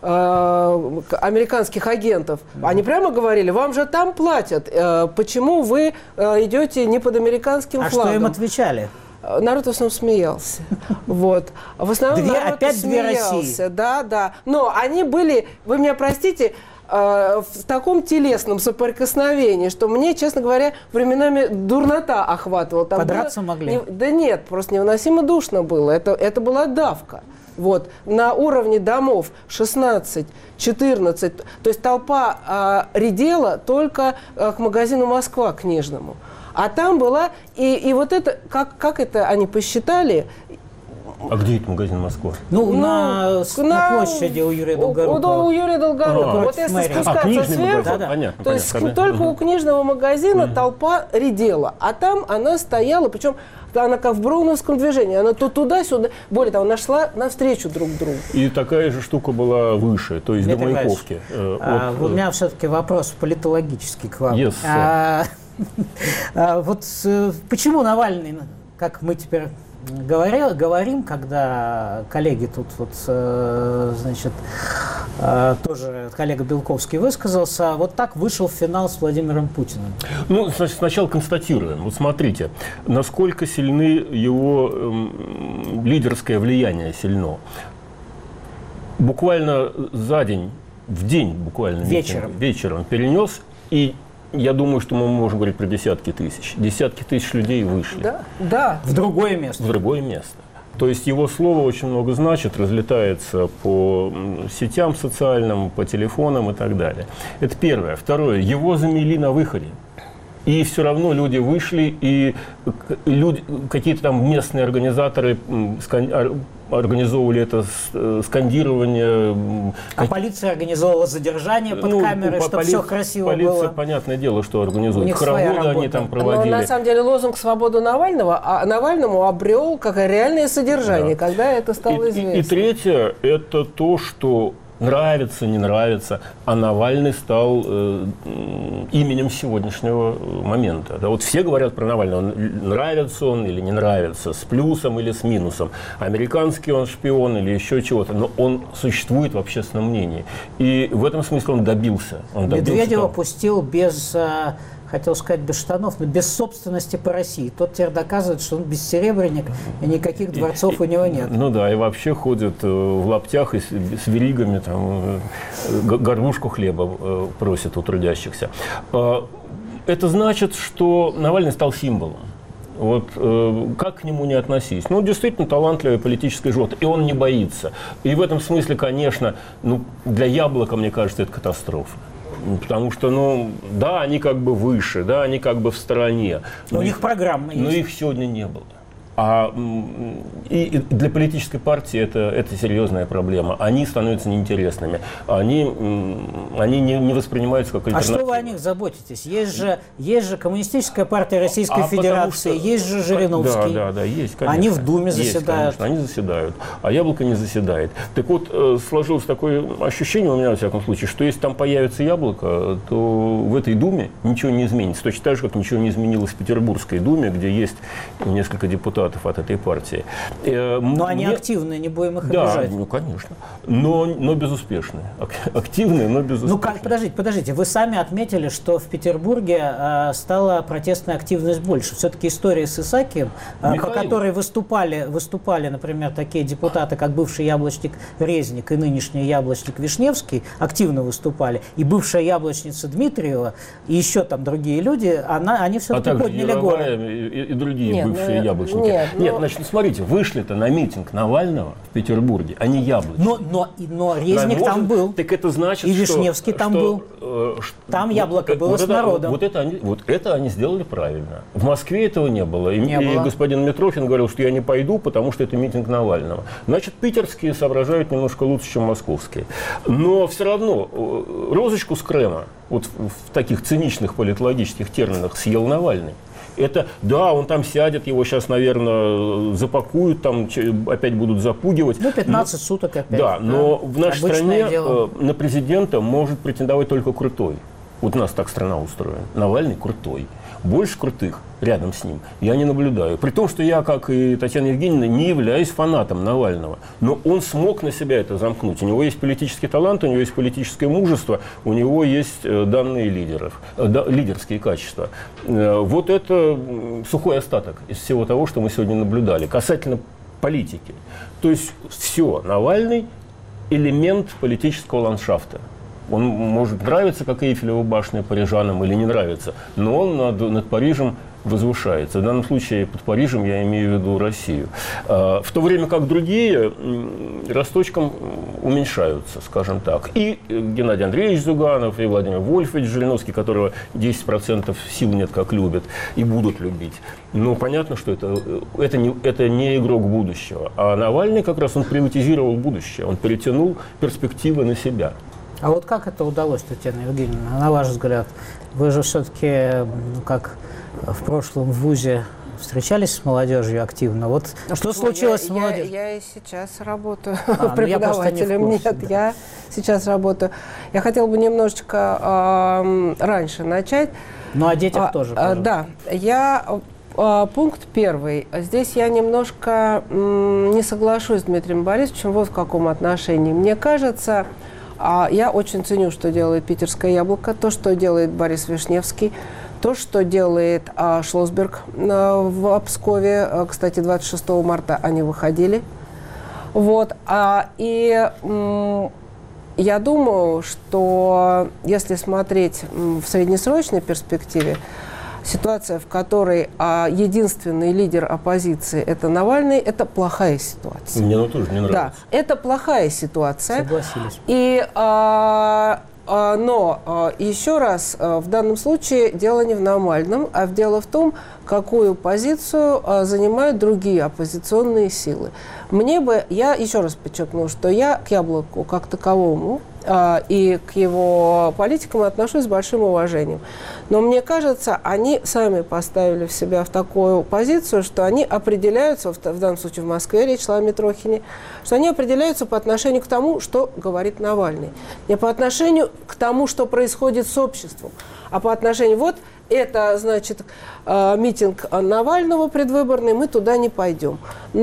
э, американских агентов, mm-hmm. они прямо говорили: вам же там платят, э, почему вы э, идете не под американским а флагом? А что им отвечали? Народ в основном смеялся. Вот. В основном две, народ опять смеялся. Две России. Да, да. Но они были, вы меня простите, в таком телесном соприкосновении, что мне, честно говоря, временами дурнота охватывала. Там Подраться было... могли? Не... Да нет, просто невыносимо душно было. Это, это была давка. Вот. На уровне домов шестнадцать, четырнадцать, то есть толпа а, редела только а, к магазину «Москва» книжному. А там была, и, и вот это, как, как это они посчитали... А где это магазин «Москва»? Ну, ну на, на, на площади у Юрия Долгорукова. У, у Юрия Долгорукова. А, вот если мэрия. спускаться а, сверху, да, да. Понятно, то есть понятно, только да. у книжного магазина угу. толпа редела. А там она стояла, причем она как в броуновском движении. Она то туда-сюда. Более того, она шла навстречу друг другу. И такая же штука была выше, то есть Дмитрий до Маяковки. Э, а, вот, у меня все-таки вопрос политологический к вам. Yes, а, а, вот почему Навальный, как мы теперь говорил, говорим, когда коллеги тут вот, значит, тоже коллега Белковский высказался, вот так вышел в финал с Владимиром Путиным? Ну, значит, сначала констатируем. Вот смотрите, насколько сильны его э, лидерское влияние сильно. Буквально за день, в день буквально вечером, митинг, вечером перенес, и я думаю, что мы можем говорить про десятки тысяч. Десятки тысяч людей вышли. Да, да. В другое место. В другое место. То есть его слово очень много значит, разлетается по сетям социальным, по телефонам и так далее. Это первое. Второе. Его замели на выходе. И все равно люди вышли, и люди, какие-то там местные организаторы организовывали это скандирование. А полиция организовала задержание под ну, камерой, чтобы полиция, все красиво полиция, было. Полиция, понятное дело, что организует. Хороводы они там проводили. Но на самом деле лозунг «Свободу Навального» а Навальному обрел как реальное содержание, да. когда это стало и, известно. И, и третье – это то, что нравится, не нравится, а Навальный стал э, именем сегодняшнего момента. Да, вот все говорят про Навального, нравится он или не нравится, с плюсом или с минусом, американский он шпион или еще чего-то, но он существует в общественном мнении. И в этом смысле он добился. Он добился Медведева того. пустил без... хотел сказать, без штанов, но без собственности по России. Тот теперь доказывает, что он бессеребренник, и никаких дворцов и, у него нет. Ну да, и вообще ходит в лаптях и с, с веригами, там, горбушку хлеба просит у трудящихся. Это значит, что Навальный стал символом. Вот э, как к нему не относись. Ну, действительно талантливое политическое животное, и он не боится. И в этом смысле, конечно, ну, для Яблока, мне кажется, это катастрофа. Потому что, ну, да, они как бы выше, да, они как бы в стороне. Но у них программа есть. Но их сегодня не было. А и, и для политической партии это, это серьезная проблема. Они становятся неинтересными. Они, они не, не воспринимаются как альтернатива. А что вы о них заботитесь? Есть же, есть же Коммунистическая партия Российской а Федерации, что, есть же Жириновский. Да, да, да, есть, конечно. Они в Думе есть, заседают. Конечно, они заседают. А Яблоко не заседает. Так вот, сложилось такое ощущение у меня, во всяком случае, что если там появится Яблоко, то в этой Думе ничего не изменится. Точно так же, как ничего не изменилось в Петербургской Думе, где есть несколько депутатов от этой партии. Но Мне... они активные, не будем их да, обижать. Ну, конечно. Но, но безуспешные. Активные, но безуспешные. Ну, как, подождите, подождите. Вы сами отметили, что в Петербурге э, стала протестная активность больше. Все-таки история с Исаакиевым, э, по которой выступали, выступали, например, такие депутаты, как бывший яблочник Резник и нынешний яблочник Вишневский, активно выступали. И бывшая яблочница Дмитриева, и еще там другие люди, она, они все-таки а подняли горы. И, и другие Нет, бывшие ну, яблочники. Нет, Нет, но... значит, смотрите, вышли-то на митинг Навального в Петербурге, а не Яблочник. Но, но, но Резник да, там может, был. Так это значит, и что... Вишневский там что, был. Э, там вот, Яблоко было вот с это, народом. Вот это, они, вот это они сделали правильно. В Москве этого не было. И, не и было. господин Митрофин говорил, что я не пойду, потому что это митинг Навального. Значит, питерские соображают немножко лучше, чем московские. Но все равно розочку с крема, вот в, в таких циничных политологических терминах, съел Навальный. Это, да, он там сядет, его сейчас, наверное, запакуют, там опять будут запугивать. Ну, пятнадцать но, суток опять. Да, но да, в нашей стране дело. на президента может претендовать только крутой. Вот у нас так страна устроена. Навальный крутой. Больше крутых рядом с ним я не наблюдаю. При том, что я, как и Татьяна Евгеньевна, не являюсь фанатом Навального. Но он смог на себя это замкнуть. У него есть политический талант, у него есть политическое мужество, у него есть данные лидеров, да, лидерские качества. Вот это сухой остаток из всего того, что мы сегодня наблюдали. Касательно политики. То есть все, Навальный – элемент политического ландшафта. Он может нравиться, как Эйфелева башня, парижанам или не нравится, но он над, над Парижем возвышается. В данном случае под Парижем я имею в виду Россию. В то время как другие росточком уменьшаются, скажем так. И Геннадий Андреевич Зюганов, и Владимир Вольфович Жириновский, которого десять процентов сил нет, как любят, и будут любить. Но понятно, что это, это, не, это не игрок будущего. А Навальный как раз он приватизировал будущее, он перетянул перспективы на себя. А вот как это удалось, Татьяна Евгеньевна, на ваш взгляд? Вы же все-таки, ну, как в прошлом в ВУЗе встречались с молодежью активно. Вот а что случилось я, с молодежью? Я, я и сейчас работаю а, преподавателем. Ну, я Нет, да. я сейчас работаю. Я хотела бы немножечко э, раньше начать. Ну, о детях а, тоже. А, да, я... Пункт первый. Здесь я немножко м, не соглашусь с Дмитрием Борисовичем. Вот в каком отношении. Мне кажется... Я очень ценю, что делает питерское яблоко, то, что делает Борис Вишневский, то, что делает а, Шлосберг а, в Пскове. А, кстати, двадцать шестого марта они выходили. Вот. А, и м, я думаю, что если смотреть м, в среднесрочной перспективе, ситуация, в которой а, единственный лидер оппозиции – это Навальный, это плохая ситуация. Мне ну, тоже не нравится. Да, это плохая ситуация. Согласились. И а, Но еще раз, в данном случае дело не в Навальном, а дело в том, какую позицию занимают другие оппозиционные силы. Мне бы, я еще раз подчеркну, что я к Яблоку как таковому и к его политикам отношусь с большим уважением. Но мне кажется, они сами поставили себя в такую позицию, что они определяются, в данном случае в Москве, речь шла о Митрохине, что они определяются по отношению к тому, что говорит Навальный. Не по отношению к тому, что происходит с обществом, а по отношению, вот это, значит, митинг Навального предвыборный, мы туда не пойдем.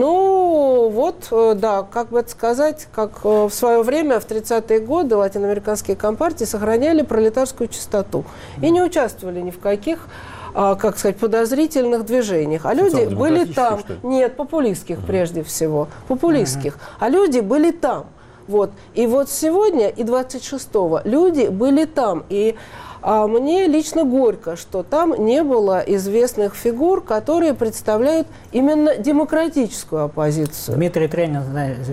Ну, вот, да, как бы это сказать, как в свое время, в тридцатые годы, латиноамериканские компартии сохраняли пролетарскую чистоту и не участвовали ни в каких, как сказать, подозрительных движениях. А люди были там. Нет, популистских прежде всего. Популистских. А люди были там. Вот. И вот сегодня, и двадцать шестого, люди были там. И а мне лично горько, что там не было известных фигур, которые представляют именно демократическую оппозицию. Дмитрий Тренин,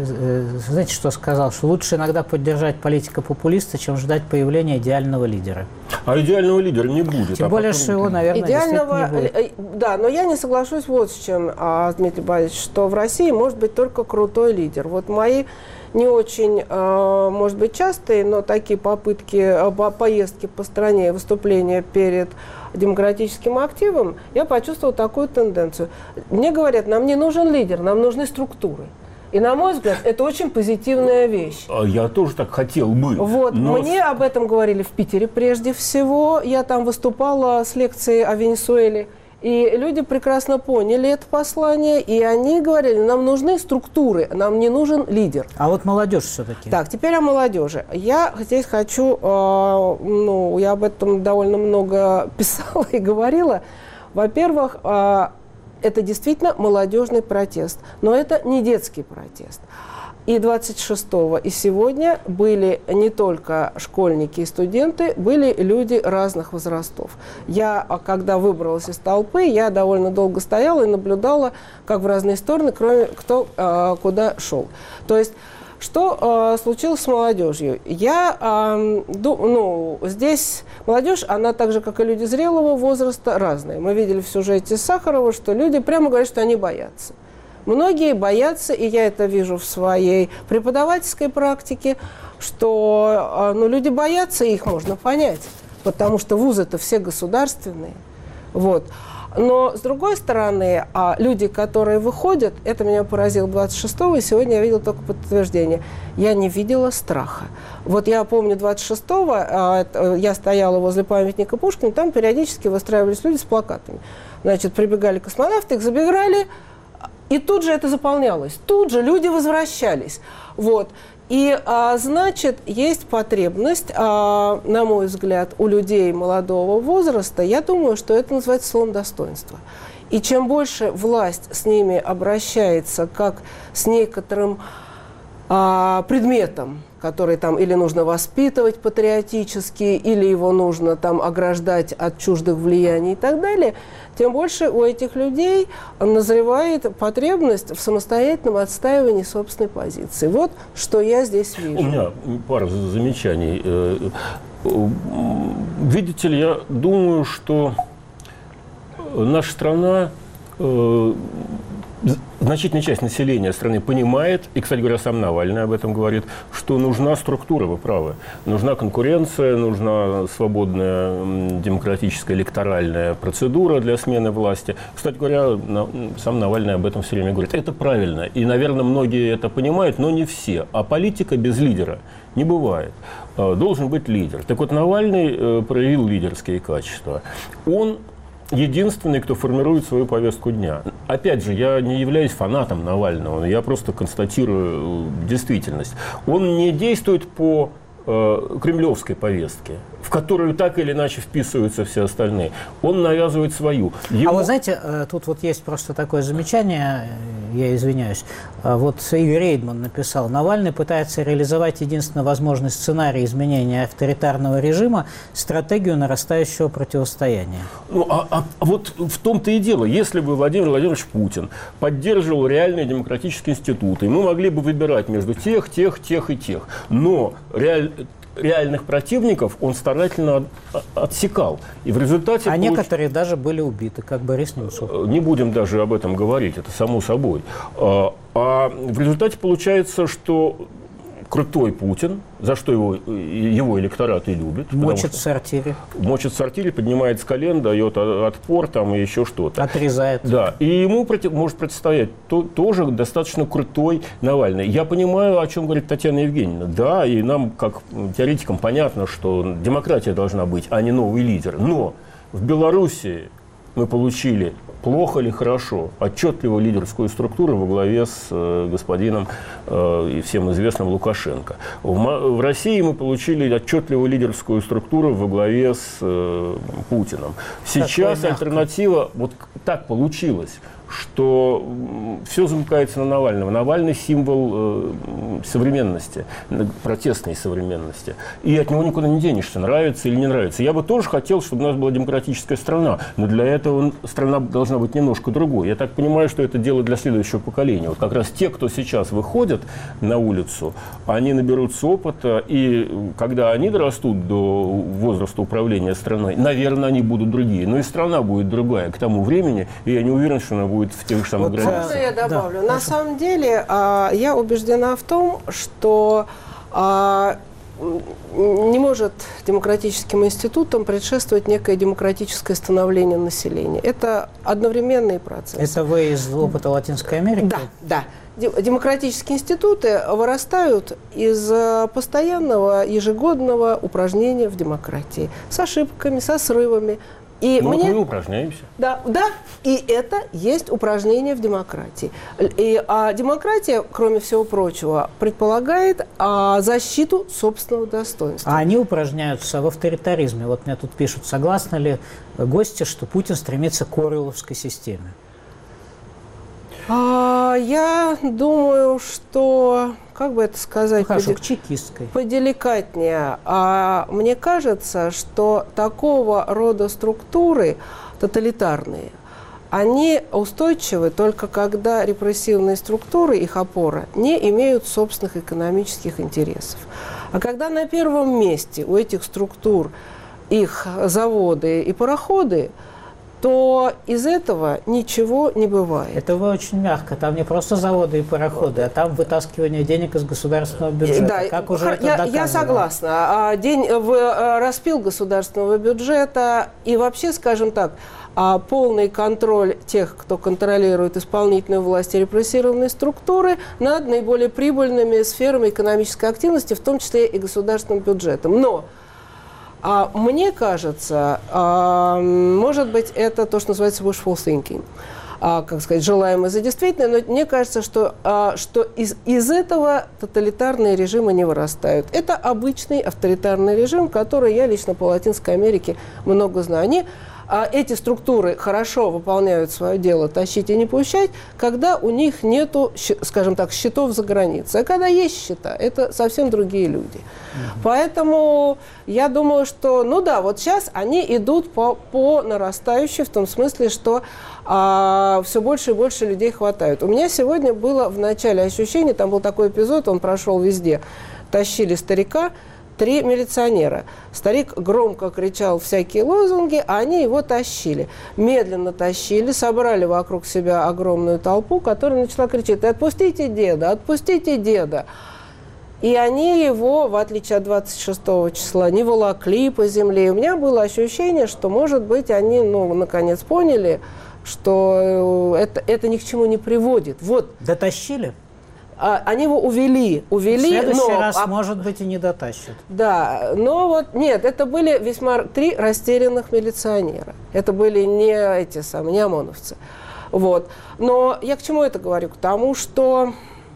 знаете, что сказал? Что лучше иногда поддержать политика-популиста, чем ждать появления идеального лидера. А идеального лидера не будет. Тем а более, потом... что его, наверное, идеального, не будет. Да, но я не соглашусь вот с чем, Дмитрий Борисович, что в России может быть только крутой лидер. Вот мои не очень, может быть, частые, но такие попытки, поездки по стране, выступления перед демократическим активом, я почувствовала такую тенденцию. Мне говорят, нам не нужен лидер, нам нужны структуры. И, на мой взгляд, это очень позитивная вещь. Я тоже так хотел бы. Вот, но... Мне об этом говорили в Питере прежде всего. Я там выступала с лекцией о Венесуэле. И люди прекрасно поняли это послание, и они говорили, нам нужны структуры, нам не нужен лидер. А вот молодежь все-таки. Так, теперь о молодежи. Я здесь хочу, э, ну, я об этом довольно много писала и говорила. Во-первых, э, это действительно молодежный протест, но это не детский протест. И двадцать шестого, и сегодня были не только школьники и студенты, были люди разных возрастов. Я, когда выбралась из толпы, я довольно долго стояла и наблюдала, как в разные стороны, кроме кто э, куда шел. То есть, что э, случилось с молодежью? Я, э, ду, ну, здесь молодежь, она так же, как и люди зрелого возраста, разная. Мы видели в сюжете Сахарова, что люди прямо говорят, что они боятся. Многие боятся, и я это вижу в своей преподавательской практике, что ну, люди боятся, и их можно понять, потому что вузы-то все государственные. Вот. Но, с другой стороны, люди, которые выходят, это меня поразило двадцать шестого, и сегодня я видела только подтверждение, я не видела страха. Вот я помню двадцать шестого, я стояла возле памятника Пушкина, там периодически выстраивались люди с плакатами. Значит, прибегали космонавты, их забирали, и тут же это заполнялось, тут же люди возвращались. Вот. И, а, значит, есть потребность, а, на мой взгляд, у людей молодого возраста, я думаю, что это называется словом достоинства. И чем больше власть с ними обращается как с некоторым а, предметом, который там или нужно воспитывать патриотически, или его нужно там ограждать от чуждых влияний и так далее, тем больше у этих людей назревает потребность в самостоятельном отстаивании собственной позиции. Вот что я здесь вижу. У меня пара замечаний. Видите ли, я думаю, что наша страна, значительная часть населения страны понимает, и, кстати говоря, сам Навальный об этом говорит, что нужна структура, вы правы. Нужна конкуренция, нужна свободная демократическая электоральная процедура для смены власти. Кстати говоря, сам Навальный об этом все время говорит. Это правильно. И, наверное, многие это понимают, но не все. А политика без лидера не бывает. Должен быть лидер. Так вот, Навальный проявил лидерские качества. Он единственный, кто формирует свою повестку дня. Опять же, я не являюсь фанатом Навального, я просто констатирую действительность. Он не действует по э, кремлевской повестке, в которую так или иначе вписываются все остальные. Он навязывает свою. Его... А вы знаете, тут вот есть просто такое замечание, я извиняюсь. Вот Игорь Рейдман написал, Навальный пытается реализовать единственно возможный сценарий изменения авторитарного режима, стратегию нарастающего противостояния. Ну, а, а, а вот в том-то и дело. Если бы Владимир Владимирович Путин поддерживал реальные демократические институты, мы могли бы выбирать между тех, тех, тех и тех. Но реаль... реальных противников он старательно от, отсекал. И в результате... А получ... некоторые даже были убиты, как Борис Немцов. Не будем даже об этом говорить, это само собой. А, а в результате получается, что крутой Путин, за что его, его электорат и любит. Мочит в сортире. Мочит в сортире, поднимает с колен, дает отпор там и еще что-то. Отрезает. Да. И ему против, может противостоять то, тоже достаточно крутой Навальный. Я понимаю, о чем говорит Татьяна Евгеньевна. Да, и нам, как теоретикам, понятно, что демократия должна быть, а не новый лидер. Но в Белоруссии мы получили, плохо или хорошо, отчетливо лидерскую структуру во главе с э, господином э, и всем известным Лукашенко. В, в России мы получили отчетливо лидерскую структуру во главе с э, Путиным. Сейчас альтернатива, вот так получилось, что все замыкается на Навального. Навальный символ э, современности, протестной современности. И от него никуда не денешься, нравится или не нравится. Я бы тоже хотел, чтобы у нас была демократическая страна, но для этого страна должна быть немножко другой. Я так понимаю, что это дело для следующего поколения. Вот как раз те, кто сейчас выходят на улицу, они наберутся опыта, и когда они дорастут до возраста управления страной, наверное, они будут другие. Но и страна будет другая к тому времени, и я не уверен, что она будет в тех же самых вот границах. Можно я добавлю? Да, На самом деле, а, я убеждена в том, что а, не может демократическим институтам предшествовать некое демократическое становление населения. Это одновременный процесс. Это вы из опыта Латинской Америки? Да, да. Демократические институты вырастают из постоянного ежегодного упражнения в демократии. С ошибками, со срывами. И ну, мне... мы упражняемся. Да, да, и это есть упражнение в демократии. И, а демократия, кроме всего прочего, предполагает а, защиту собственного достоинства. А они упражняются в авторитаризме. Вот мне тут пишут, согласны ли гости, что Путин стремится к Оруэлловской системе? А, я думаю, что, как бы это сказать, ну, хорошо, поди... к чекистской. поделикатнее. А, мне кажется, что такого рода структуры тоталитарные, они устойчивы только когда репрессивные структуры, их опора, не имеют собственных экономических интересов. А когда на первом месте у этих структур их заводы и пароходы, то из этого ничего не бывает. Это вы очень мягко. Там не просто заводы и пароходы, а там вытаскивание денег из государственного бюджета. Да, как уже я, это доказано? Я согласна. День в распил государственного бюджета и вообще, скажем так, полный контроль тех, кто контролирует исполнительную власть и репрессированные структуры над наиболее прибыльными сферами экономической активности, в том числе и государственным бюджетом. Но А мне кажется, а, может быть, это то, что называется wishful thinking, а, как сказать, желаемое за действительное, но мне кажется, что, а, что из, из этого тоталитарные режимы не вырастают. Это обычный авторитарный режим, который я лично по Латинской Америке много знаю. Они, а, эти структуры хорошо выполняют свое дело, тащить и не пущать, когда у них нету, скажем так, счетов за границей. А когда есть счета, это совсем другие люди. Mm-hmm. Поэтому я думаю, что, ну да, вот сейчас они идут по, по нарастающей, в том смысле, что а, все больше и больше людей хватает. У меня сегодня было в начале ощущение, там был такой эпизод, он прошел везде, тащили старика, три милиционера. Старик громко кричал всякие лозунги, а они его тащили. Медленно тащили, собрали вокруг себя огромную толпу, которая начала кричать: «Отпустите деда! Отпустите деда!» И они его, в отличие от двадцать шестого числа, не волокли по земле. И у меня было ощущение, что, может быть, они, ну, наконец поняли, что это, это ни к чему не приводит. Вот. Дотащили? А, они его увели. увели в следующий но, раз, а, может быть, и не дотащат. Да, но вот нет, это были весьма три растерянных милиционера. Это были не эти самые, не ОМОНовцы. Вот. Но я к чему это говорю? К тому, что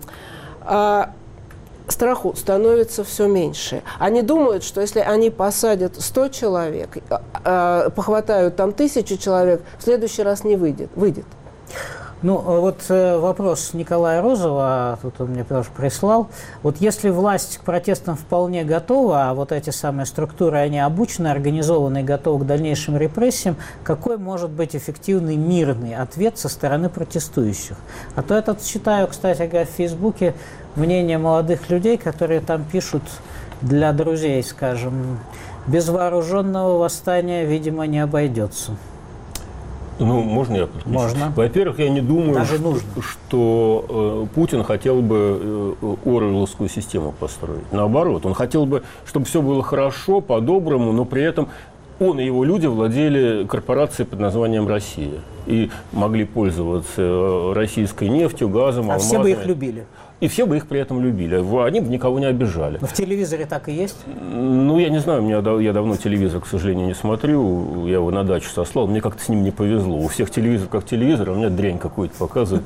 а, страху становится все меньше. Они думают, что если они посадят сто человек, а, похватают там тысячу человек, в следующий раз не выйдет. выйдет. Ну, вот э, вопрос Николая Розова, тут он мне тоже прислал. Вот если власть к протестам вполне готова, а вот эти самые структуры, они обучены, организованы и готовы к дальнейшим репрессиям, какой может быть эффективный мирный ответ со стороны протестующих? А то я тут читаю, кстати, в Фейсбуке мнение молодых людей, которые там пишут для друзей, скажем, без вооруженного восстания, видимо, не обойдется. Ну, можно я подключусь? Можно. Во-первых, я не думаю, Даже что, нужно. что э, Путин хотел бы э, Оруэлловскую систему построить. Наоборот, он хотел бы, чтобы все было хорошо, по-доброму, но при этом он и его люди владели корпорацией под названием «Россия» и могли пользоваться российской нефтью, газом, А алмазами. все бы их любили. И все бы их при этом любили. Они бы никого не обижали. Но в телевизоре так и есть? Ну, я не знаю, у меня, я давно телевизор, к сожалению, не смотрю. Я его на дачу сослал. Мне как-то с ним не повезло. У всех телевизор как телевизор, а у меня дрянь какую-то показывает.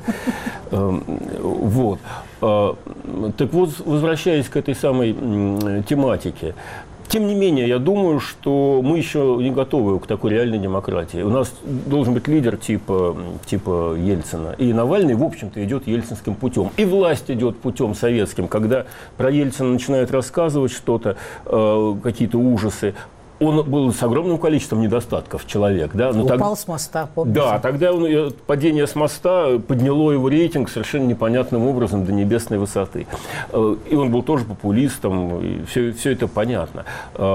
Вот. Так вот, возвращаясь к этой самой тематике. Тем не менее, я думаю, что мы еще не готовы к такой реальной демократии. У нас должен быть лидер типа, типа Ельцина. И Навальный, в общем-то, идет ельцинским путем. И власть идет путем советским. Когда про Ельцина начинают рассказывать что-то, э, какие-то ужасы, он был с огромным количеством недостатков человек. Да? Но Упал так... с моста, помните? Да, тогда он, падение с моста подняло его рейтинг совершенно непонятным образом до небесной высоты. И он был тоже популистом, и все, все это понятно.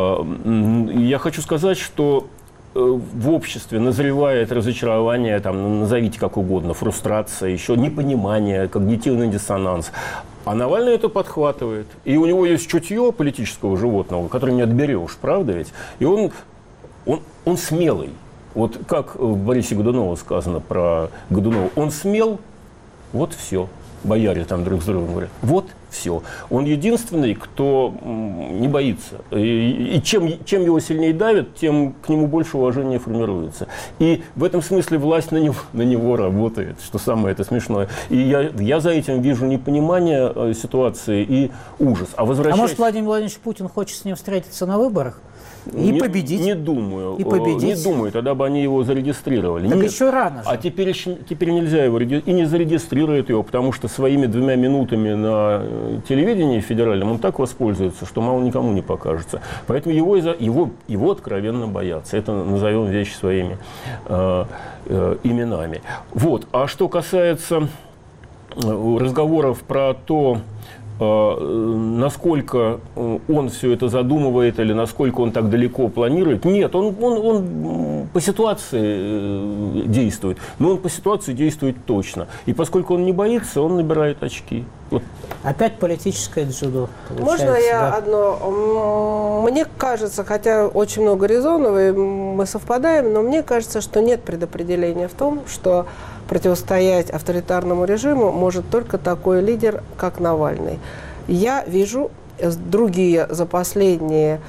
Я хочу сказать, что в обществе назревает разочарование, там, назовите как угодно, фрустрация, еще непонимание, когнитивный диссонанс. А Навальный это подхватывает. И у него есть чутье политического животного, которое не отберешь, правда ведь? И он, он, он смелый. Вот как в Борисе Годунове сказано про Годунова. Он смел, вот все. Бояре там друг с другом говорят. Вот все. Он единственный, кто не боится. И, и чем, чем его сильнее давят, тем к нему больше уважения формируется. И в этом смысле власть на него, на него работает, что самое это смешное. И я, я за этим вижу непонимание ситуации и ужас. А, а может, Владимир Владимирович Путин хочет с ним встретиться на выборах? И не, победить. Не думаю. И победить. Не думаю, тогда бы они его зарегистрировали. Так Нет. еще рано же. А теперь, теперь нельзя его и не зарегистрируют его, потому что своими двумя минутами на телевидении федеральном он так воспользуется, что мало никому не покажется. Поэтому его, его, его откровенно боятся. Это назовем вещи своими э, э, именами. Вот. А что касается разговоров про то, насколько он все это задумывает или насколько он так далеко планирует. Нет, он, он, он по ситуации действует, но он по ситуации действует точно. И поскольку он не боится, он набирает очки. Вот. Опять политическое дзюдо. Можно я да? одно? Мне кажется, хотя очень много резонов, и мы совпадаем, но мне кажется, что нет предопределения в том, что противостоять авторитарному режиму может только такой лидер, как Навальный. Я вижу другие за последние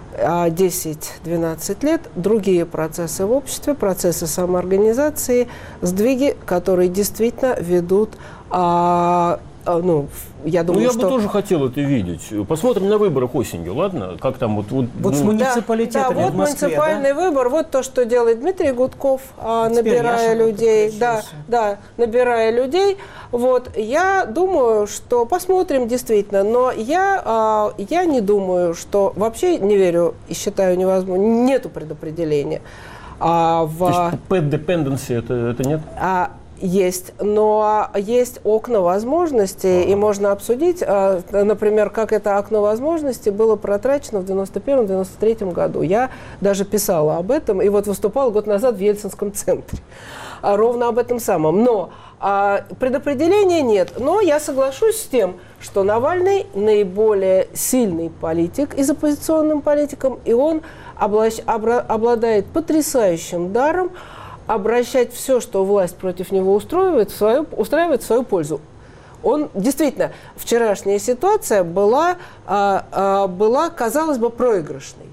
десять-двенадцать лет, другие процессы в обществе, процессы самоорганизации, сдвиги, которые действительно ведут а, ну, я думаю, ну, я что... бы тоже хотел это видеть. Посмотрим на выборах осенью, ладно? Как там вот... Вот, вот ну... с муниципалитетами да, да, вот в Москве, муниципальный да? выбор, вот то, что делает Дмитрий Гудков, а, набирая людей. Да, да, набирая людей. Вот, я думаю, что посмотрим действительно, но я, а, я не думаю, что... Вообще не верю и считаю невозможным, нету предопределения. А, в... То есть pet dependency это, это нет? А, Есть, но есть окна возможностей, и можно обсудить, например, как это окно возможностей было протрачено в девяносто первом — девяносто третьем году. Я даже писала об этом, и вот выступала год назад в Ельцинском центре. Ровно об этом самом. Но а, предопределения нет. Но я соглашусь с тем, что Навальный наиболее сильный политик из оппозиционным политиком, и он облач, обра, обладает потрясающим даром обращать все, что власть против него устраивает, в свою, устраивает в свою пользу. Он действительно, вчерашняя ситуация была, а, а, была казалось бы, проигрышной.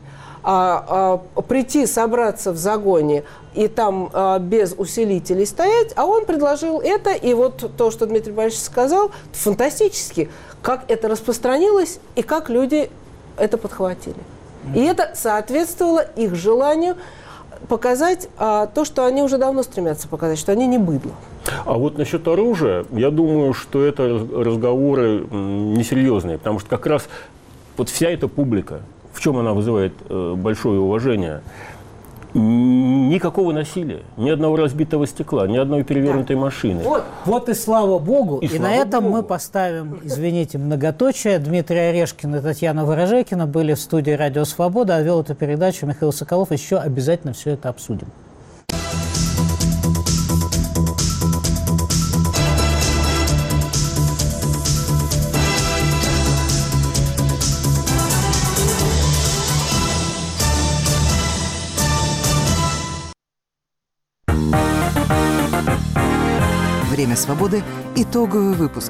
А, а, прийти, собраться в загоне и там а, без усилителей стоять, а он предложил это, и вот то, что Дмитрий Борисович сказал, фантастически, как это распространилось и как люди это подхватили. И это соответствовало их желанию показать а, то, что они уже давно стремятся показать, что они не быдло. А вот насчет оружия, я думаю, что это разговоры несерьезные, потому что как раз вот вся эта публика, в чем она вызывает э, большое уважение, Никакого насилия, ни одного разбитого стекла, ни одной перевернутой машины. Вот, вот и слава Богу. И, и слава на этом Богу. мы поставим, извините, многоточие. Дмитрий Орешкин и Татьяна Ворожекина были в студии «Радио Свобода», а вел эту передачу Михаил Соколов. Еще обязательно все это обсудим. «Время свободы» – итоговый выпуск.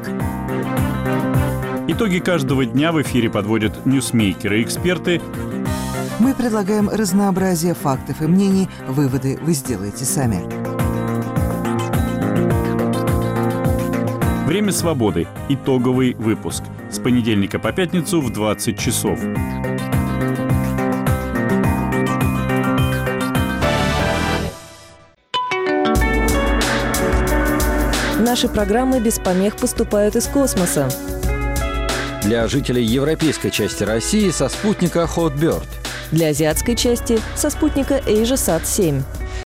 Итоги каждого дня в эфире подводят ньюсмейкеры и эксперты. Мы предлагаем разнообразие фактов и мнений. Выводы вы сделаете сами. «Время свободы» – итоговый выпуск. С понедельника по пятницу в двадцать часов. Наши программы без помех поступают из космоса. Для жителей европейской части России со спутника Hotbird. Для азиатской части со спутника AsiaSat семь.